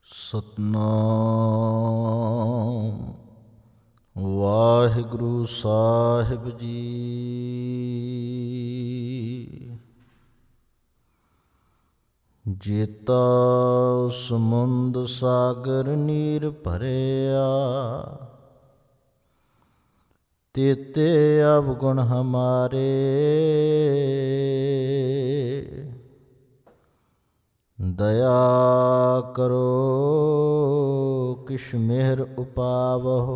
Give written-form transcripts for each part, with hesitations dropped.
ਸਤਨਾਮ ਵਾਹਿਗੁਰੂ ਸਾਹਿਬ ਜੀ। ਜੇਤਾ ਸਮੁੰਦ ਸਾਗਰ ਨੀਰ ਭਰਿਆ, ਤੇਤੇ ਅਵਗੁਣ ਹਮਾਰੇ। ਦਇਆ ਕਰੋ ਕਿਛ ਮਿਹਰ ਉਪਾਵਹੁ,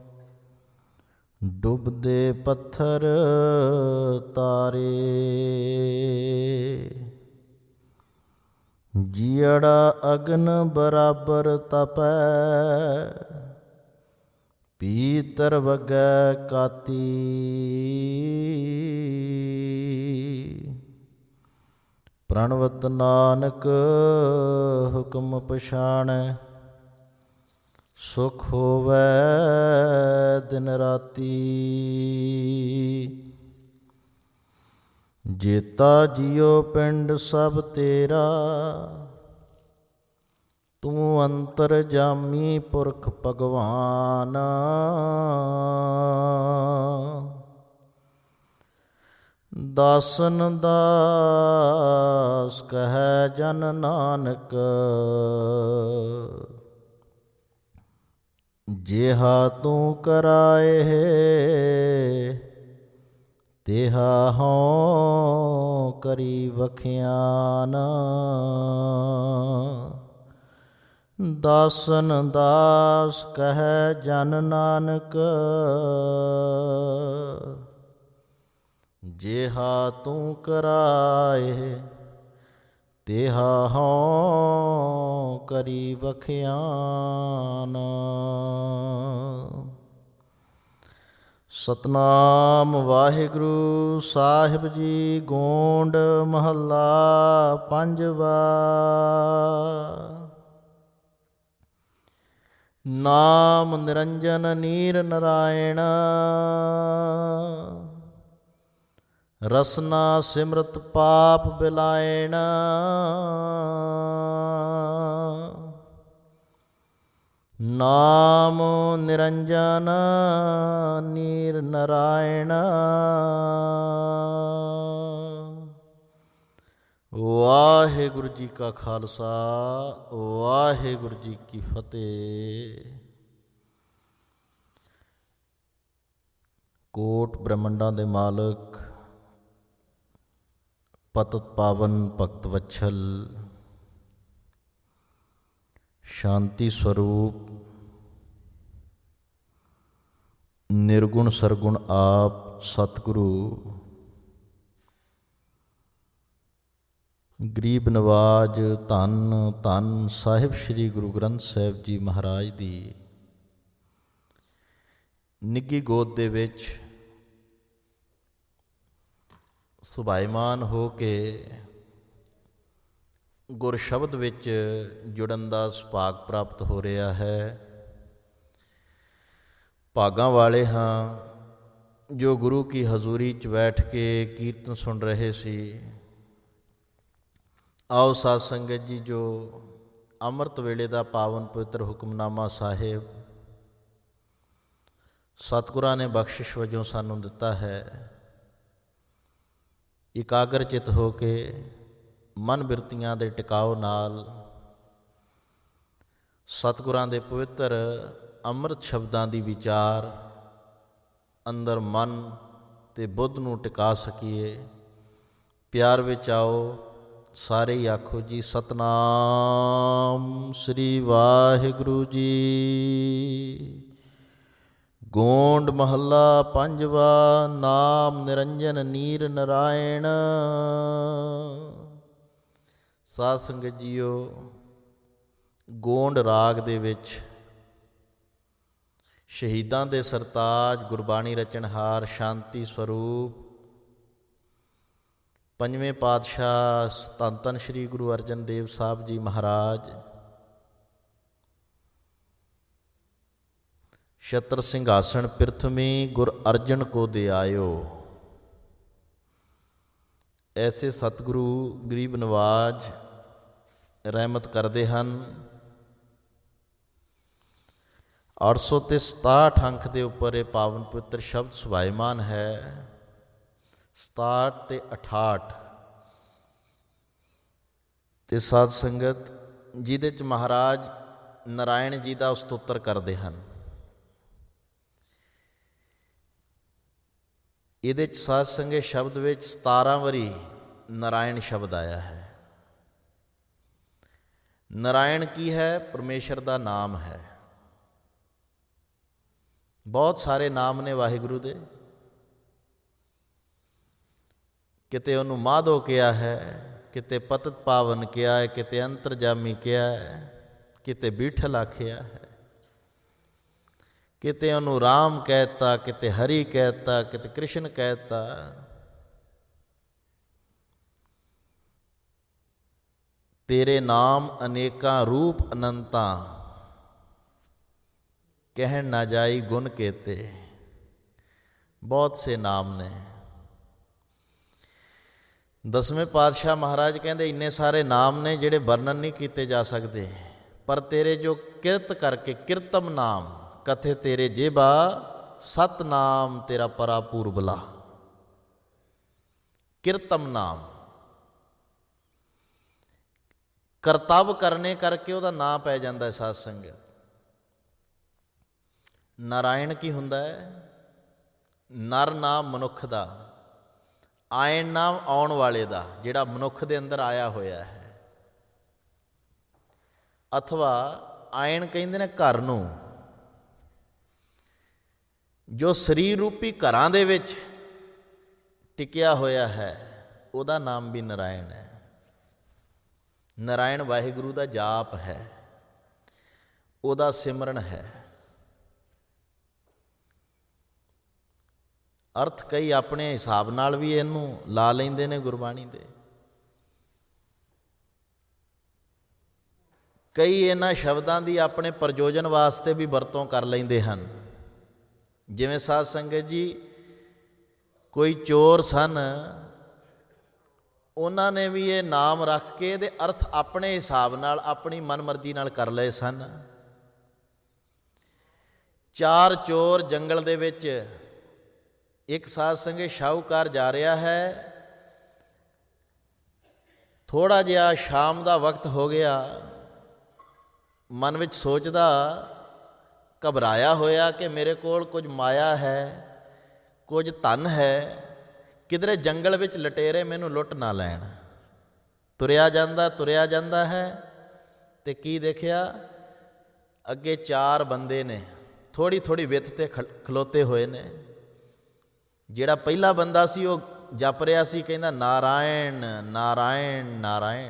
ਡੁੱਬਦੇ ਪੱਥਰ ਤਾਰੇ। ਜੀਅੜਾ ਅਗਨ ਬਰਾਬਰ ਤਪੈ, ਪੀਤਰ ਵਗੈ ਕਾਤੀ। ਪ੍ਰਣਵਤ ਨਾਨਕ ਹੁਕਮ ਪਛਾਣੈ, ਸੁਖ ਹੋਵੈ ਦਿਨ ਰਾਤੀ। ਜੇਤਾ ਜੀਉ ਪਿੰਡ ਸਭ ਤੇਰਾ, ਤੂੰ ਅੰਤਰਜਾਮੀ ਪੁਰਖ ਭਗਵਾਨ। ਦਾਸਨ ਦਾਸ ਕਹੈ ਜਨ ਨਾਨਕ, ਜਿਹਾ ਤੂੰ ਕਰਾਏ ਤਿਹਾ ਹਉ ਕਰੀ ਵਖਿਆਨ। ਦਾਸਨ ਦਾਸ ਕਹੈ ਜਨ ਨਾਨਕ, ਜਿਹਾ ਤੂੰ ਕਰਾਏ ਤਿਹਾ ਹਉ ਕਰੀ ਵਖਿਆਨ। ਸਤਨਾਮ ਵਾਹਿਗੁਰੂ ਸਾਹਿਬ ਜੀ। ਗੋਂਡ ਮਹੱਲਾ ਪੰਜਵਾ। ਨਾਮ ਨਿਰੰਜਨ ਨੀਰ ਨਰਾਇਣ, ਰਸਨਾ ਸਿਮਰਤ ਪਾਪ ਬਿਲਾਇਣ। ਨਾਮ ਨਿਰੰਜਨ ਨੀਰ ਨਰਾਇਣ, ਵਾਹਿਗੁਰੂ ਜੀ ਕਾ ਖਾਲਸਾ ਵਾਹਿਗੁਰੂ ਜੀ ਕੀ ਫਤਿਹ। ਕੋਟ ਬ੍ਰਹਮੰਡਾਂ ਦੇ ਮਾਲਕ, ਪਤਿਤ ਪਾਵਨ ਭਗਤ ਵਛਲ, ਸ਼ਾਂਤੀ ਸਰੂਪ, ਨਿਰਗੁਣ ਸਰਗੁਣ ਆਪ ਸਤਿਗੁਰੂ, ਗਰੀਬ ਨਵਾਜ ਧੰਨ ਧੰਨ ਸਾਹਿਬ ਸ਼੍ਰੀ ਗੁਰੂ ਗ੍ਰੰਥ ਸਾਹਿਬ ਜੀ ਮਹਾਰਾਜ ਦੀ ਨਿੱਘੀ ਗੋਦ ਦੇ ਵਿੱਚ ਸੁਭਾਈਮਾਨ ਹੋ ਕੇ ਗੁਰ ਸ਼ਬਦ ਵਿੱਚ ਜੁੜਨ ਦਾ ਸੁਭਾਗ ਪ੍ਰਾਪਤ ਹੋ ਰਿਹਾ ਹੈ। ਭਾਗਾਂ ਵਾਲੇ ਹਾਂ ਜੋ ਗੁਰੂ ਕੀ ਹਜ਼ੂਰੀ 'ਚ ਬੈਠ ਕੇ ਕੀਰਤਨ ਸੁਣ ਰਹੇ ਸੀ। ਆਓ ਸਾਧ ਸੰਗਤ ਜੀ, ਜੋ ਅੰਮ੍ਰਿਤ ਵੇਲੇ ਦਾ ਪਾਵਨ ਪਵਿੱਤਰ ਹੁਕਮਨਾਮਾ ਸਾਹਿਬ ਸਤਿਗੁਰਾਂ ਨੇ ਬਖਸ਼ਿਸ਼ ਵਜੋਂ ਸਾਨੂੰ ਦਿੱਤਾ ਹੈ, ਇਕਾਗਰ ਚਿੱਤ ਹੋ ਕੇ ਮਨ ਬਿਰਤੀਆਂ ਦੇ ਟਿਕਾਓ ਨਾਲ ਸਤਿਗੁਰਾਂ ਦੇ ਪਵਿੱਤਰ ਅੰਮ੍ਰਿਤ ਸ਼ਬਦਾਂ ਦੀ ਵਿਚਾਰ ਅੰਦਰ ਮਨ ਅਤੇ ਬੁੱਧ ਨੂੰ ਟਿਕਾ ਸਕੀਏ। ਪਿਆਰ ਵਿੱਚ ਆਓ, ਸਾਰੇ ਹੀ ਆਖੋ ਜੀ ਸਤਨਾਮ ਸ੍ਰੀ ਵਾਹਿਗੁਰੂ ਜੀ। ਗੋਂਡ ਮਹੱਲਾ ਪੰਜਵਾ। ਨਾਮ ਨਿਰੰਜਨ ਨੀਰ ਨਰਾਇਣ। ਸਾਧ ਸੰਗਤ ਜੀਓ, ਗੋਂਡ ਰਾਗ ਦੇ ਵਿੱਚ ਸ਼ਹੀਦਾਂ ਦੇ ਸਰਤਾਜ, ਗੁਰਬਾਣੀ ਰਚਨਹਾਰ, ਸ਼ਾਂਤੀ ਸਰੂਪ, ਪੰਜਵੇਂ ਪਾਤਸ਼ਾਹ ਧੰਨ ਧੰਨ ਸ਼੍ਰੀ ਗੁਰੂ ਅਰਜਨ ਦੇਵ ਸਾਹਿਬ ਜੀ ਮਹਾਰਾਜ ਛਤਰ ਸਿੰਘਾਸਣ ਪ੍ਰਿਥਵੀ ਗੁਰ ਅਰਜਨ ਕੋ ਦੇ ਆਇਓ। ਐਸੇ ਸਤਿਗੁਰੂ ਗਰੀਬ ਨਵਾਜ ਰਹਿਮਤ ਕਰਦੇ ਹਨ 867 ਅੰਕ ਦੇ ਉੱਪਰ ਇਹ ਪਾਵਨ ਪਵਿੱਤਰ ਸ਼ਬਦ ਸੁਭਾਇਮਾਨ ਹੈ। 67 ਤੇ 68 ਤੇ ਸਾਧ ਸੰਗਤ ਜਿਹਦੇ 'ਚ ਮਹਾਰਾਜ ਨਾਰਾਇਣ ਜੀ ਦਾ ਸਤੋਤਰ ਕਰਦੇ ਹਨ। ਇਹਦੇ 'ਚ ਸਾਧ ਸੰਗਤ ਸ਼ਬਦ ਵਿੱਚ 17 ਵਾਰੀ ਨਾਰਾਇਣ ਸ਼ਬਦ ਆਇਆ ਹੈ। ਨਾਰਾਇਣ ਕੀ ਹੈ? ਪਰਮੇਸ਼ਰ ਦਾ ਨਾਮ ਹੈ। ਬਹੁਤ ਸਾਰੇ ਨਾਮ ਨੇ ਵਾਹਿਗੁਰੂ ਦੇ। ਕਿਤੇ ਉਹਨੂੰ ਮਾਧੋ ਕਿਹਾ ਹੈ, ਕਿਤੇ ਪਤਿਤ ਪਾਵਨ ਕਿਹਾ ਹੈ, ਕਿਤੇ ਅੰਤਰਜਾਮੀ ਕਿਹਾ ਹੈ, ਕਿਤੇ ਬੀਠਲ ਆਖਿਆ ਹੈ, ਕਿਤੇ ਉਹਨੂੰ ਰਾਮ ਕਹਿਤਾ, ਕਿਤੇ ਹਰੀ ਕਹਿਤਾ, ਕਿਤੇ ਕ੍ਰਿਸ਼ਨ ਕਹਿਤਾ। ਤੇਰੇ ਨਾਮ ਅਨੇਕਾਂ ਰੂਪ ਅਨੰਤਾ, ਕਹਿਣ ਨਾ ਜਾਈ ਗੁਣ ਕੇਤੇ। ਬਹੁਤ ਸੇ ਨਾਮ ਨੇ। 10ਵੇਂ ਪਾਤਸ਼ਾਹ ਮਹਾਰਾਜ ਕਹਿੰਦੇ ਇੰਨੇ ਸਾਰੇ ਨਾਮ ਨੇ ਜਿਹੜੇ ਵਰਣਨ ਨਹੀਂ ਕੀਤੇ ਜਾ ਸਕਦੇ, ਪਰ ਤੇਰੇ ਜੋ ਕਿਰਤ ਕਰਕੇ ਕਿਰਤਮ ਨਾਮ ਕਥੇ ਤੇਰੇ ਜੇਬਾ, ਸਤਨਾਮ ਤੇਰਾ ਪਰਾ ਪੂਰਬਲਾ। ਕਿਰਤਮ ਨਾਮ ਕਰਤੱਵ ਕਰਨੇ ਕਰਕੇ ਉਹਦਾ ਨਾਂ ਪੈ ਜਾਂਦਾ ਹੈ। ਸਾਧ ਸੰਗਤ ਨਾਰਾਇਣ ਕੀ ਹੁੰਦਾ ਹੈ? ਨਰ ਨਾਮ ਮਨੁੱਖ ਦਾ, ਆਇਣ ਨਾਮ ਆਉਣ ਵਾਲੇ ਦਾ, ਜਿਹੜਾ ਮਨੁੱਖ ਦੇ ਅੰਦਰ ਆਇਆ ਹੋਇਆ ਹੈ। ਅਥਵਾ ਆਇਣ ਕਹਿੰਦੇ ਨੇ ਘਰ ਨੂੰ, ਜੋ ਸਰੀਰ ਰੂਪੀ ਘਰਾਂ ਦੇ ਵਿੱਚ ਟਿਕਿਆ ਹੋਇਆ ਹੈ, ਉਹਦਾ ਨਾਮ ਵੀ ਨਾਰਾਇਣ ਹੈ। ਨਾਰਾਇਣ ਵਾਹਿਗੁਰੂ ਦਾ ਜਾਪ ਹੈ, ਉਹਦਾ ਸਿਮਰਨ ਹੈ। ਅਰਥ ਕਈ ਆਪਣੇ ਹਿਸਾਬ ਨਾਲ ਵੀ ਇਹਨੂੰ ਲਾ ਲੈਂਦੇ ਨੇ ਗੁਰਬਾਣੀ ਦੇ। ਕਈ ਇਹਨਾਂ ਸ਼ਬਦਾਂ ਦੀ ਆਪਣੇ ਪ੍ਰਯੋਜਨ ਵਾਸਤੇ ਵੀ ਵਰਤੋਂ ਕਰ ਲੈਂਦੇ ਹਨ। ਜਿਵੇਂ ਸਾਧ ਸੰਗਤ ਜੀ ਕੋਈ ਚੋਰ ਸਨ, ਉਹਨਾਂ ਨੇ ਵੀ ਇਹ ਨਾਮ ਰੱਖ ਕੇ ਇਹਦੇ ਅਰਥ ਆਪਣੇ ਹਿਸਾਬ ਨਾਲ, ਆਪਣੀ ਮਨਮਰਜ਼ੀ ਨਾਲ ਕਰ ਲਏ ਸਨ। 4 ਚੋਰ ਜੰਗਲ ਦੇ ਵਿੱਚ, ਇੱਕ ਸਾਧ ਸੰਗਤ ਸ਼ਾਹੂਕਾਰ ਜਾ ਰਿਹਾ ਹੈ। ਥੋੜ੍ਹਾ ਜਿਹਾ ਸ਼ਾਮ ਦਾ ਵਕਤ ਹੋ ਗਿਆ, ਮਨ ਵਿੱਚ ਸੋਚਦਾ, ਘਬਰਾਇਆ ਹੋਇਆ ਕਿ ਮੇਰੇ ਕੋਲ ਕੁਝ ਮਾਇਆ ਹੈ, ਕੁਝ ਧਨ ਹੈ, ਕਿਧਰੇ ਜੰਗਲ ਵਿੱਚ ਲਟੇਰੇ ਮੈਨੂੰ ਲੁੱਟ ਨਾ ਲੈਣ। ਤੁਰਿਆ ਜਾਂਦਾ ਹੈ ਤੇ ਕੀ ਦੇਖਿਆ? ਅੱਗੇ 4 ਬੰਦੇ ਨੇ, ਥੋੜ੍ਹੀ ਥੋੜ੍ਹੀ ਵਿੱਥ 'ਤੇ ਖਲੋਤੇ ਹੋਏ ਨੇ। ਜਿਹੜਾ ਪਹਿਲਾ ਬੰਦਾ ਸੀ ਉਹ ਜਪ ਰਿਹਾ ਸੀ, ਕਹਿੰਦਾ ਨਾਰਾਇਣ ਨਾਰਾਇਣ ਨਾਰਾਇਣ।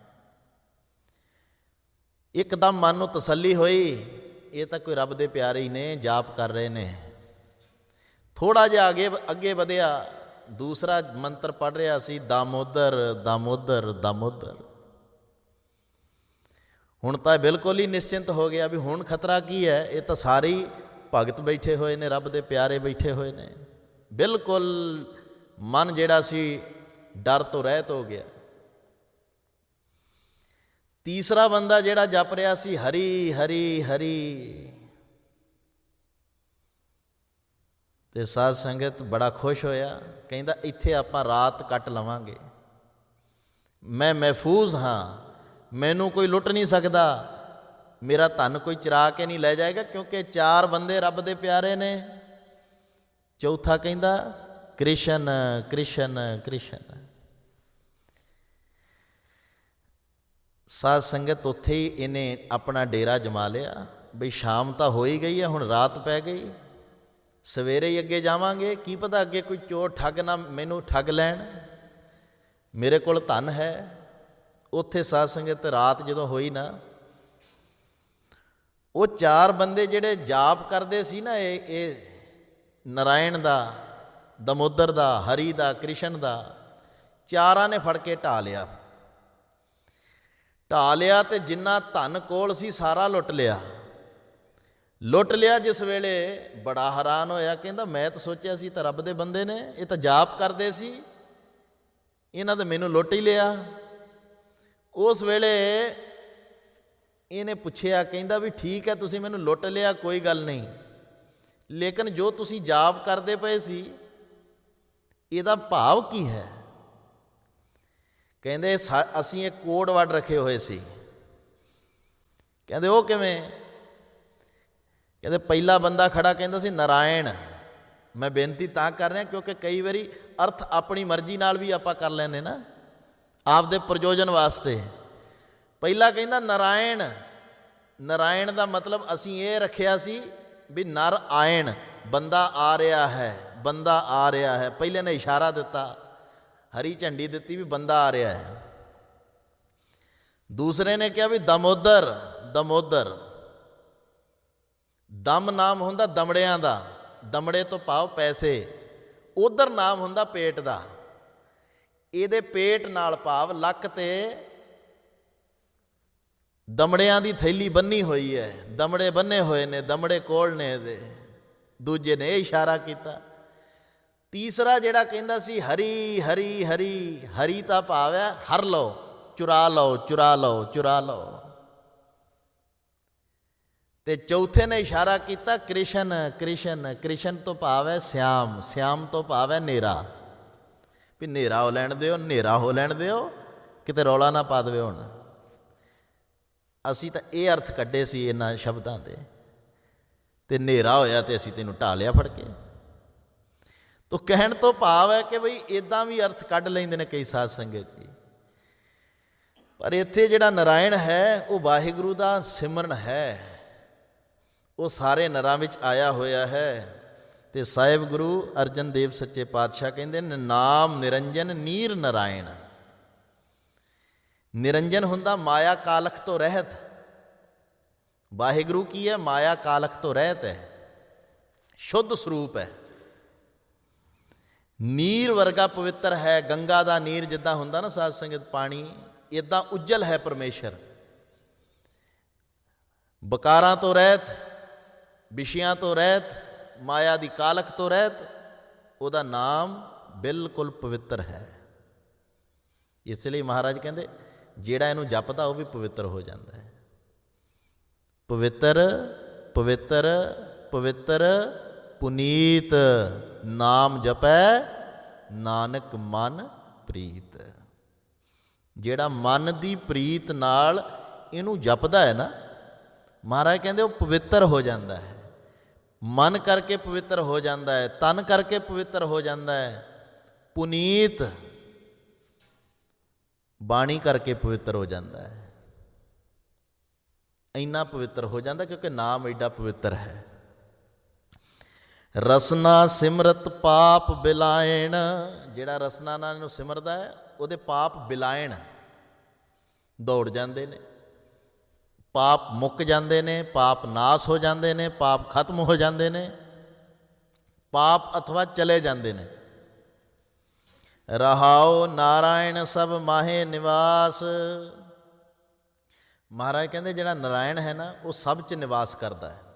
ਇੱਕਦਮ ਮਨ ਨੂੰ ਤਸੱਲੀ ਹੋਈ, ਇਹ ਤਾਂ ਕੋਈ ਰੱਬ ਦੇ ਪਿਆਰੇ ਹੀ ਨੇ, ਜਾਪ ਕਰ ਰਹੇ ਨੇ। ਥੋੜ੍ਹਾ ਜਿਹਾ ਅੱਗੇ ਵਧਿਆ, ਦੂਸਰਾ ਮੰਤਰ ਪੜ੍ਹ ਰਿਹਾ ਸੀ, ਦਾਮੋਦਰ ਦਾਮੋਦਰ ਦਾਮੋਦਰ। ਹੁਣ ਤਾਂ ਬਿਲਕੁਲ ਹੀ ਨਿਸ਼ਚਿੰਤ ਹੋ ਗਿਆ ਵੀ ਹੁਣ ਖਤਰਾ ਕੀ ਹੈ, ਇਹ ਤਾਂ ਸਾਰੇ ਹੀ ਭਗਤ ਬੈਠੇ ਹੋਏ ਨੇ, ਰੱਬ ਦੇ ਪਿਆਰੇ ਬੈਠੇ ਹੋਏ ਨੇ। ਬਿਲਕੁਲ ਮਨ ਜਿਹੜਾ ਸੀ ਡਰ ਤੋਂ ਰਹਿਤ ਹੋ ਗਿਆ। ਤੀਸਰਾ ਬੰਦਾ ਜਿਹੜਾ ਜਪ ਰਿਹਾ ਸੀ, ਹਰੀ ਹਰੀ ਹਰੀ, ਤੇ ਸਾਧ ਸੰਗਤ ਬੜਾ ਖੁਸ਼ ਹੋਇਆ, ਕਹਿੰਦਾ ਇੱਥੇ ਆਪਾਂ ਰਾਤ ਕੱਟ ਲਵਾਂਗੇ, ਮੈਂ ਮਹਿਫੂਜ਼ ਹਾਂ, ਮੈਨੂੰ ਕੋਈ ਲੁੱਟ ਨਹੀਂ ਸਕਦਾ, ਮੇਰਾ ਧਨ ਕੋਈ ਚੁਰਾ ਕੇ ਨਹੀਂ ਲੈ ਜਾਏਗਾ, ਕਿਉਂਕਿ 4 ਬੰਦੇ ਰੱਬ ਦੇ ਪਿਆਰੇ ਨੇ। ਚੌਥਾ ਕਹਿੰਦਾ ਕ੍ਰਿਸ਼ਨ ਕ੍ਰਿਸ਼ਨ ਕ੍ਰਿਸ਼ਨ। ਸਾਧ ਸੰਗਤ ਉੱਥੇ ਹੀ ਇਹਨੇ ਆਪਣਾ ਡੇਰਾ ਜਮਾ ਲਿਆ, ਬਈ ਸ਼ਾਮ ਤਾਂ ਹੋ ਹੀ ਗਈ ਹੈ, ਹੁਣ ਰਾਤ ਪੈ ਗਈ, ਸਵੇਰੇ ਹੀ ਅੱਗੇ ਜਾਵਾਂਗੇ, ਕੀ ਪਤਾ ਅੱਗੇ ਕੋਈ ਚੋਰ ਠੱਗ ਨਾ ਮੈਨੂੰ ਠੱਗ ਲੈਣ, ਮੇਰੇ ਕੋਲ ਧਨ ਹੈ। ਉੱਥੇ ਸਾਧ ਸੰਗਤ ਰਾਤ ਜਦੋਂ ਹੋਈ ਨਾ, ਉਹ 4 ਬੰਦੇ ਜਿਹੜੇ ਜਾਪ ਕਰਦੇ ਸੀ ਨਾ, ਇਹ ਨਾਰਾਇਣ ਦਾ, ਦਮੋਦਰ ਦਾ, ਹਰੀ ਦਾ, ਕ੍ਰਿਸ਼ਨ ਦਾ, 4ਾਂ ਨੇ ਫੜ ਕੇ ਢਾ ਲਿਆ ਤੇ ਜਿੰਨਾ ਧਨ ਕੋਲ ਸੀ ਸਾਰਾ ਲੁੱਟ ਲਿਆ। ਜਿਸ ਵੇਲੇ ਬੜਾ ਹੈਰਾਨ ਹੋਇਆ, ਕਹਿੰਦਾ ਮੈਂ ਤਾਂ ਸੋਚਿਆ ਸੀ ਤਾਂ ਰੱਬ ਦੇ ਬੰਦੇ ਨੇ, ਇਹ ਤਾਂ ਜਾਪ ਕਰਦੇ ਸੀ, ਇਹਨਾਂ ਤਾਂ ਮੈਨੂੰ ਲੁੱਟ ਹੀ ਲਿਆ। ਉਸ ਵੇਲੇ ਇਹਨੇ ਪੁੱਛਿਆ, ਕਹਿੰਦਾ ਵੀ ਠੀਕ ਹੈ ਤੁਸੀਂ ਮੈਨੂੰ ਲੁੱਟ ਲਿਆ, ਕੋਈ ਗੱਲ ਨਹੀਂ, ਲੇਕਿਨ ਜੋ ਤੁਸੀਂ ਜਾਪ ਕਰਦੇ ਪਏ ਸੀ ਇਹਦਾ ਭਾਵ ਕੀ ਹੈ? ਕਹਿੰਦੇ ਅਸੀਂ ਇੱਕ ਕੋਡ ਵਰਡ ਰੱਖੇ ਹੋਏ ਸੀ। ਕਹਿੰਦੇ ਉਹ ਕਿਵੇਂ? ਕਹਿੰਦੇ ਪਹਿਲਾ ਬੰਦਾ ਖੜਾ ਕਹਿੰਦਾ ਸੀ ਨਾਰਾਇਣ। ਮੈਂ ਬੇਨਤੀ ਤਾਂ ਕਰ ਰਿਹਾ ਕਿਉਂਕਿ ਕਈ ਵਾਰੀ ਅਰਥ ਆਪਣੀ ਮਰਜ਼ੀ ਨਾਲ ਵੀ ਆਪਾਂ ਕਰ ਲੈਂਦੇ ਨਾ, ਆਪਦੇ ਪ੍ਰਯੋਜਨ ਵਾਸਤੇ। ਪਹਿਲਾ ਕਹਿੰਦਾ ਨਾਰਾਇਣ। ਨਾਰਾਇਣ ਦਾ ਮਤਲਬ ਅਸੀਂ ਇਹ ਰੱਖਿਆ ਸੀ ਵੀ ਨਰ ਆਇਣ, ਬੰਦਾ ਆ ਰਿਹਾ ਹੈ, ਬੰਦਾ ਆ ਰਿਹਾ ਹੈ। ਪਹਿਲੇ ਨੇ ਇਸ਼ਾਰਾ ਦਿੱਤਾ, ਹਰੀ ਝੰਡੀ ਦਿੱਤੀ ਵੀ ਬੰਦਾ ਆ ਰਿਹਾ ਹੈ। ਦੂਸਰੇ ਨੇ ਕਿਹਾ ਵੀ ਦਮੋਦਰ। ਦਮੋਦਰ, ਦਮ ਨਾਮ ਹੁੰਦਾ ਦਮੜਿਆਂ ਦਾ, ਦਮੜੇ ਤੋਂ ਭਾਵ ਪੈਸੇ। ਉਧਰ ਨਾਮ ਹੁੰਦਾ ਪੇਟ ਦਾ। ਇਹਦੇ ਪੇਟ ਨਾਲ ਭਾਵ ਲੱਕ ਤੇ ਦਮੜਿਆਂ ਦੀ ਥੈਲੀ ਬੰਨੀ ਹੋਈ ਹੈ, ਦਮੜੇ ਬੰਨੇ ਹੋਏ ਨੇ, ਦਮੜੇ ਕੋਲ ਨੇ ਇਹਦੇ। ਦੂਜੇ ਨੇ ਇਹ ਇਸ਼ਾਰਾ ਕੀਤਾ। ਤੀਸਰਾ ਜਿਹੜਾ ਕਹਿੰਦਾ ਸੀ ਹਰੀ ਹਰੀ ਹਰੀ, ਹਰੀ ਤਾਂ ਭਾਵ ਹੈ ਹਰ ਲਓ, ਚੁਰਾ ਲਓ, ਚੁਰਾ ਲਓ, ਚੁਰਾ ਲਓ। ਤੇ ਚੌਥੇ ਨੇ ਇਸ਼ਾਰਾ ਕੀਤਾ ਕ੍ਰਿਸ਼ਨ ਕ੍ਰਿਸ਼ਨ। ਕ੍ਰਿਸ਼ਨ ਤੋਂ ਭਾਵ ਹੈ ਸਿਆਮ, ਸਿਆਮ ਤੋਂ ਭਾਵ ਹੈ ਹਨੇਰਾ, ਵੀ ਹਨੇਰਾ ਹੋ ਲੈਣ ਦਿਓ, ਹਨੇਰਾ ਹੋ ਲੈਣ ਦਿਓ, ਕਿਤੇ ਰੌਲਾ ਨਾ ਪਾ ਦੇਵੇ। ਹੁਣ ਅਸੀਂ ਤਾਂ ਇਹ ਅਰਥ ਕੱਢੇ ਸੀ ਇਹਨਾਂ ਸ਼ਬਦਾਂ ਦੇ, ਤੇ ਹਨੇਰਾ ਹੋਇਆ ਤੇ ਅਸੀਂ ਤੈਨੂੰ ਢਾ ਲਿਆ ਫੜ ਕੇ। ਤੋ ਕਹਿਣ ਤੋਂ ਭਾਵ ਹੈ ਕਿ ਬਈ ਇੱਦਾਂ ਵੀ ਅਰਥ ਕੱਢ ਲੈਂਦੇ ਨੇ ਕਈ ਸਾਧ ਸੰਗਤ ਜੀ। ਪਰ ਇੱਥੇ ਜਿਹੜਾ ਨਾਰਾਇਣ ਹੈ ਉਹ ਵਾਹਿਗੁਰੂ ਦਾ ਸਿਮਰਨ ਹੈ, ਉਹ ਸਾਰੇ ਨਰਾਂ ਵਿੱਚ ਆਇਆ ਹੋਇਆ ਹੈ। ਤੇ ਸਾਹਿਬ ਗੁਰੂ ਅਰਜਨ ਦੇਵ ਸੱਚੇ ਪਾਤਸ਼ਾਹ ਕਹਿੰਦੇ ਨੇ ਨਾਮ ਨਿਰੰਜਨ ਨੀਰ ਨਾਰਾਇਣ। ਨਿਰੰਜਨ ਹੁੰਦਾ ਮਾਇਆ ਕਾਲਖ ਤੋਂ ਰਹਿਤ। ਵਾਹਿਗੁਰੂ ਕੀ ਹੈ? ਮਾਇਆ ਕਾਲਖ ਤੋਂ ਰਹਿਤ ਹੈ, ਸ਼ੁੱਧ ਸਰੂਪ ਹੈ। ਨੀਰ ਵਰਗਾ ਪਵਿੱਤਰ ਹੈ। ਗੰਗਾ ਦਾ ਨੀਰ ਜਿੱਦਾਂ ਹੁੰਦਾ ਨਾ ਸਾਧ ਸੰਗਤ ਪਾਣੀ, ਇੱਦਾਂ ਉਜਲ ਹੈ ਪਰਮੇਸ਼ਰ। ਬਕਾਰਾਂ ਤੋਂ ਰਹਿਤ, ਵਿਸ਼ਿਆਂ ਤੋਂ ਰਹਿਤ, ਮਾਇਆ ਦੀ ਕਾਲਖ ਤੋਂ ਰਹਿਤ। ਉਹਦਾ ਨਾਮ ਬਿਲਕੁਲ ਪਵਿੱਤਰ ਹੈ। ਇਸ ਲਈ ਮਹਾਰਾਜ ਕਹਿੰਦੇ ਜਿਹੜਾ ਇਹਨੂੰ ਜਪਦਾ ਉਹ ਵੀ ਪਵਿੱਤਰ ਹੋ ਜਾਂਦਾ ਹੈ। ਪਵਿੱਤਰ ਪਵਿੱਤਰ ਪਵਿੱਤਰ ਪੁਨੀਤ, ਨਾਮ ਜਪੈ ਨਾਨਕ ਮਨ ਪ੍ਰੀਤ। ਜਿਹੜਾ ਮਨ ਦੀ ਪ੍ਰੀਤ ਨਾਲ ਇਹਨੂੰ ਜਪਦਾ ਹੈ ਨਾ, ਮਹਾਰਾਜ ਕਹਿੰਦੇ ਉਹ ਪਵਿੱਤਰ ਹੋ ਜਾਂਦਾ ਹੈ। ਮਨ ਕਰਕੇ ਪਵਿੱਤਰ ਹੋ ਜਾਂਦਾ ਹੈ, ਤਨ ਕਰਕੇ ਪਵਿੱਤਰ ਹੋ ਜਾਂਦਾ ਹੈ, ਪੁਨੀਤ ਬਾਣੀ ਕਰਕੇ ਪਵਿੱਤਰ ਹੋ ਜਾਂਦਾ ਹੈ। ਇੰਨਾ ਪਵਿੱਤਰ ਹੋ ਜਾਂਦਾ ਕਿਉਂਕਿ ਨਾਮ ਐਡਾ ਪਵਿੱਤਰ ਹੈ। ਰਸਨਾ ਸਿਮਰਤ ਪਾਪ ਬਿਲਾਇਣ। ਜਿਹੜਾ ਰਸਨਾ ਨਾਲ ਇਹਨੂੰ ਸਿਮਰਦਾ ਹੈ ਉਹਦੇ ਪਾਪ ਬਿਲਾਇਣ, ਦੌੜ ਜਾਂਦੇ ਨੇ, ਪਾਪ ਮੁੱਕ ਜਾਂਦੇ ਨੇ, ਪਾਪ ਨਾਸ ਹੋ ਜਾਂਦੇ ਨੇ, ਪਾਪ ਖਤਮ ਹੋ ਜਾਂਦੇ ਨੇ, ਪਾਪ ਅਥਵਾ ਚਲੇ ਜਾਂਦੇ ਨੇ। ਰਹਾਉ ਨਾਰਾਇਣ ਸਭ ਮਾਹੇ ਨਿਵਾਸ। ਮਹਾਰਾਜ ਕਹਿੰਦੇ ਜਿਹੜਾ ਨਾਰਾਇਣ ਹੈ ਨਾ ਉਹ ਸਭ 'ਚ ਨਿਵਾਸ ਕਰਦਾ ਹੈ।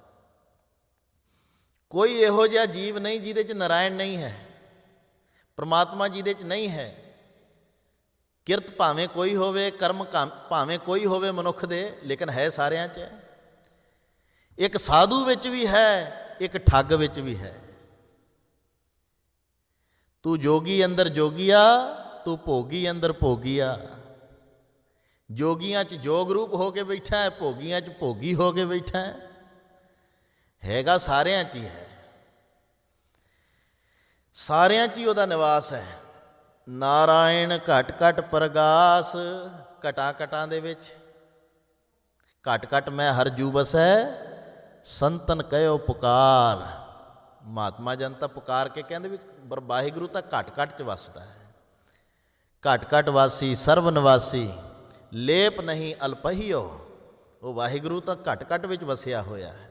ਕੋਈ ਇਹੋ ਜਿਹਾ ਜੀਵ ਨਹੀਂ ਜਿਹਦੇ 'ਚ ਨਾਰਾਇਣ ਨਹੀਂ ਹੈ, ਪਰਮਾਤਮਾ ਜਿਹਦੇ 'ਚ ਨਹੀਂ ਹੈ। ਕਿਰਤ ਭਾਵੇਂ ਕੋਈ ਹੋਵੇ, ਕਰਮ ਭਾਵੇਂ ਕੋਈ ਹੋਵੇ ਮਨੁੱਖ ਦੇ, ਲੇਕਿਨ ਹੈ ਸਾਰਿਆਂ 'ਚ। ਇੱਕ ਸਾਧੂ ਵਿੱਚ ਵੀ ਹੈ, ਇੱਕ ਠੱਗ ਵਿੱਚ ਵੀ ਹੈ। ਤੂੰ ਜੋਗੀ ਅੰਦਰ ਜੋਗੀਆ, ਤੂੰ ਭੋਗੀ ਅੰਦਰ ਭੋਗੀਆ। ਜੋਗੀਆਂ 'ਚ ਜੋਗ ਰੂਪ ਹੋ ਕੇ ਬੈਠਾ ਹੈ, ਭੋਗੀਆਂ 'ਚ ਭੋਗੀ ਹੋ ਕੇ ਬੈਠਾ ਹੈ। ਹੈਗਾ ਸਾਰਿਆਂ 'ਚ ਹੀ ਹੈ, ਸਾਰਿਆਂ 'ਚ ਹੀ ਉਹਦਾ ਨਿਵਾਸ ਹੈ। ਨਾਰਾਇਣ ਘਟ ਘਟ ਪ੍ਰਗਾਸ। ਘਟਾਂ ਘਟਾਂ ਦੇ ਵਿੱਚ ਘਟ ਘਟ ਮੈਂ ਹਰ ਜੂ ਬਸੈ, ਸੰਤਨ ਕਹਿਓ ਪੁਕਾਰ। ਮਹਾਤਮਾ ਜਨਤਾ ਪੁਕਾਰ ਕੇ ਕਹਿੰਦੇ ਵੀ ਵਾਹਿਗੁਰੂ ਤਾਂ ਘਟ ਘਟ 'ਚ ਵਸਦਾ ਹੈ। ਘਟ ਘਟ ਵਾਸੀ ਸਰਬ ਨਿਵਾਸੀ, ਲੇਪ ਨਹੀਂ ਅਲਪਹੀਓ। ਉਹ ਵਾਹਿਗੁਰੂ ਤਾਂ ਘਟ ਘਟ ਵਿੱਚ ਵਸਿਆ ਹੋਇਆ ਹੈ।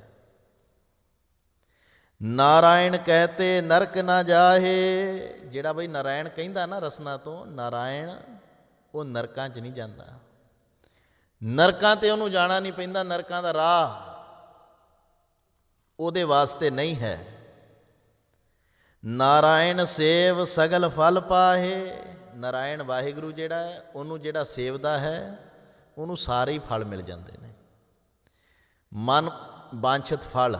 ਨਾਰਾਇਣ ਕਹਤੇ ਨਰਕ ਨਾ ਜਾਹੇ। ਜਿਹੜਾ ਬਈ ਨਾਰਾਇਣ ਕਹਿੰਦਾ ਨਾ ਰਸਨਾ ਤੋਂ, ਨਾਰਾਇਣ ਉਹ ਨਰਕਾਂ 'ਚ ਨਹੀਂ ਜਾਂਦਾ। ਨਰਕਾਂ 'ਤੇ ਉਹਨੂੰ ਜਾਣਾ ਨਹੀਂ ਪੈਂਦਾ। ਨਰਕਾਂ ਦਾ ਰਾਹ ਉਹਦੇ ਵਾਸਤੇ ਨਹੀਂ ਹੈ। ਨਾਰਾਇਣ ਸੇਵ ਸਗਲ ਫਲ ਪਾਹੇ। ਨਾਰਾਇਣ ਵਾਹਿਗੁਰੂ ਜਿਹੜਾ ਹੈ ਉਹਨੂੰ ਜਿਹੜਾ ਸੇਵਦਾ ਹੈ ਉਹਨੂੰ ਸਾਰੇ ਹੀ ਫਲ ਮਿਲ ਜਾਂਦੇ ਨੇ। ਮਨ ਵਾਂਛਿਤ ਫਲ,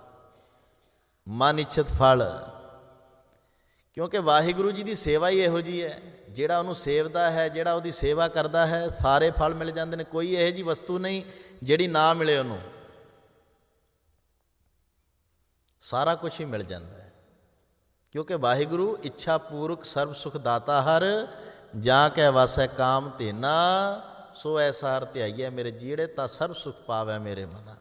ਮਨ ਇੱਛਤ ਫਲ। ਕਿਉਂਕਿ ਵਾਹਿਗੁਰੂ ਜੀ ਦੀ ਸੇਵਾ ਹੀ ਇਹੋ ਜਿਹੀ ਹੈ, ਜਿਹੜਾ ਉਹਨੂੰ ਸੇਵਦਾ ਹੈ, ਜਿਹੜਾ ਉਹਦੀ ਸੇਵਾ ਕਰਦਾ ਹੈ, ਸਾਰੇ ਫਲ ਮਿਲ ਜਾਂਦੇ ਨੇ। ਕੋਈ ਇਹੋ ਜਿਹੀ ਵਸਤੂ ਨਹੀਂ ਜਿਹੜੀ ਨਾ ਮਿਲੇ ਉਹਨੂੰ, ਸਾਰਾ ਕੁਛ ਹੀ ਮਿਲ ਜਾਂਦਾ ਹੈ। ਕਿਉਂਕਿ ਵਾਹਿਗੁਰੂ ਇੱਛਾ ਪੂਰਕ ਸਰਬ ਸੁਖ ਦਾਤਾ ਹਰ, ਜਾਂ ਕੈ ਵਾਸੈ ਕਾਮ ਧੇਨਾ, ਸੋ ਐਸਾ ਹਰ ਧਿਆਈਐ ਮੇਰੇ ਜੀੜੇ, ਤਾਂ ਸਰਬ ਸੁਖ ਪਾਵੈ ਮੇਰੇ ਮਨਾ।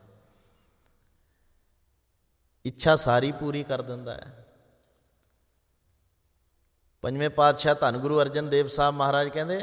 ਇੱਛਾ ਸਾਰੀ ਪੂਰੀ ਕਰ ਦਿੰਦਾ ਹੈ। ਪੰਜਵੇਂ ਪਾਤਸ਼ਾਹ ਧੰਨ ਗੁਰੂ ਅਰਜਨ ਦੇਵ ਸਾਹਿਬ ਮਹਾਰਾਜ ਕਹਿੰਦੇ,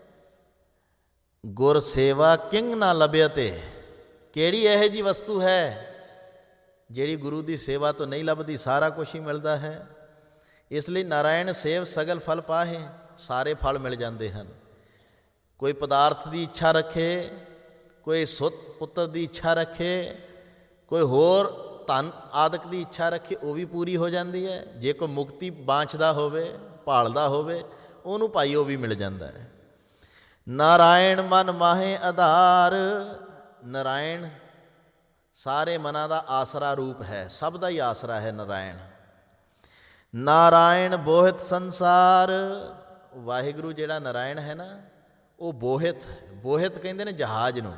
ਗੁਰ ਸੇਵਾ ਕਿੰਗ ਨਾ ਲੱਭਿਅਤੇ। ਕਿਹੜੀ ਇਹੋ ਜਿਹੀ ਵਸਤੂ ਹੈ ਜਿਹੜੀ ਗੁਰੂ ਦੀ ਸੇਵਾ ਤੋਂ ਨਹੀਂ ਲੱਭਦੀ? ਸਾਰਾ ਕੁਛ ਹੀ ਮਿਲਦਾ ਹੈ। ਇਸ ਲਈ ਨਾਰਾਇਣ ਸੇਵ ਸਗਲ ਫਲ ਪਾਹੇ, ਸਾਰੇ ਫਲ ਮਿਲ ਜਾਂਦੇ ਹਨ। ਕੋਈ ਪਦਾਰਥ ਦੀ ਇੱਛਾ ਰੱਖੇ, ਕੋਈ ਸੁੱਤ ਪੁੱਤਰ ਦੀ ਇੱਛਾ ਰੱਖੇ, ਕੋਈ ਹੋਰ ਧਨ ਆਦਿਕ ਦੀ ਇੱਛਾ ਰੱਖੇ, ਉਹ ਵੀ ਪੂਰੀ ਹੋ ਜਾਂਦੀ ਹੈ। ਜੇ ਕੋਈ ਮੁਕਤੀ ਬਾਂਛਦਾ ਹੋਵੇ, ਭਾਲਦਾ ਹੋਵੇ, ਉਹਨੂੰ ਭਾਈ ਉਹ ਵੀ ਮਿਲ ਜਾਂਦਾ ਹੈ। ਨਾਰਾਇਣ ਮਨ ਮਾਹੇ ਆਧਾਰ। ਨਾਰਾਇਣ ਸਾਰੇ ਮਨਾਂ ਦਾ ਆਸਰਾ ਰੂਪ ਹੈ, ਸਭ ਦਾ ਹੀ ਆਸਰਾ ਹੈ ਨਾਰਾਇਣ। ਨਾਰਾਇਣ ਬੋਹਿਤ ਸੰਸਾਰ। ਵਾਹਿਗੁਰੂ ਜਿਹੜਾ ਨਾਰਾਇਣ ਹੈ ਨਾ, ਉਹ ਬੋਹਿਤ, ਬੋਹਿਤ ਕਹਿੰਦੇ ਨੇ ਜਹਾਜ਼ ਨੂੰ।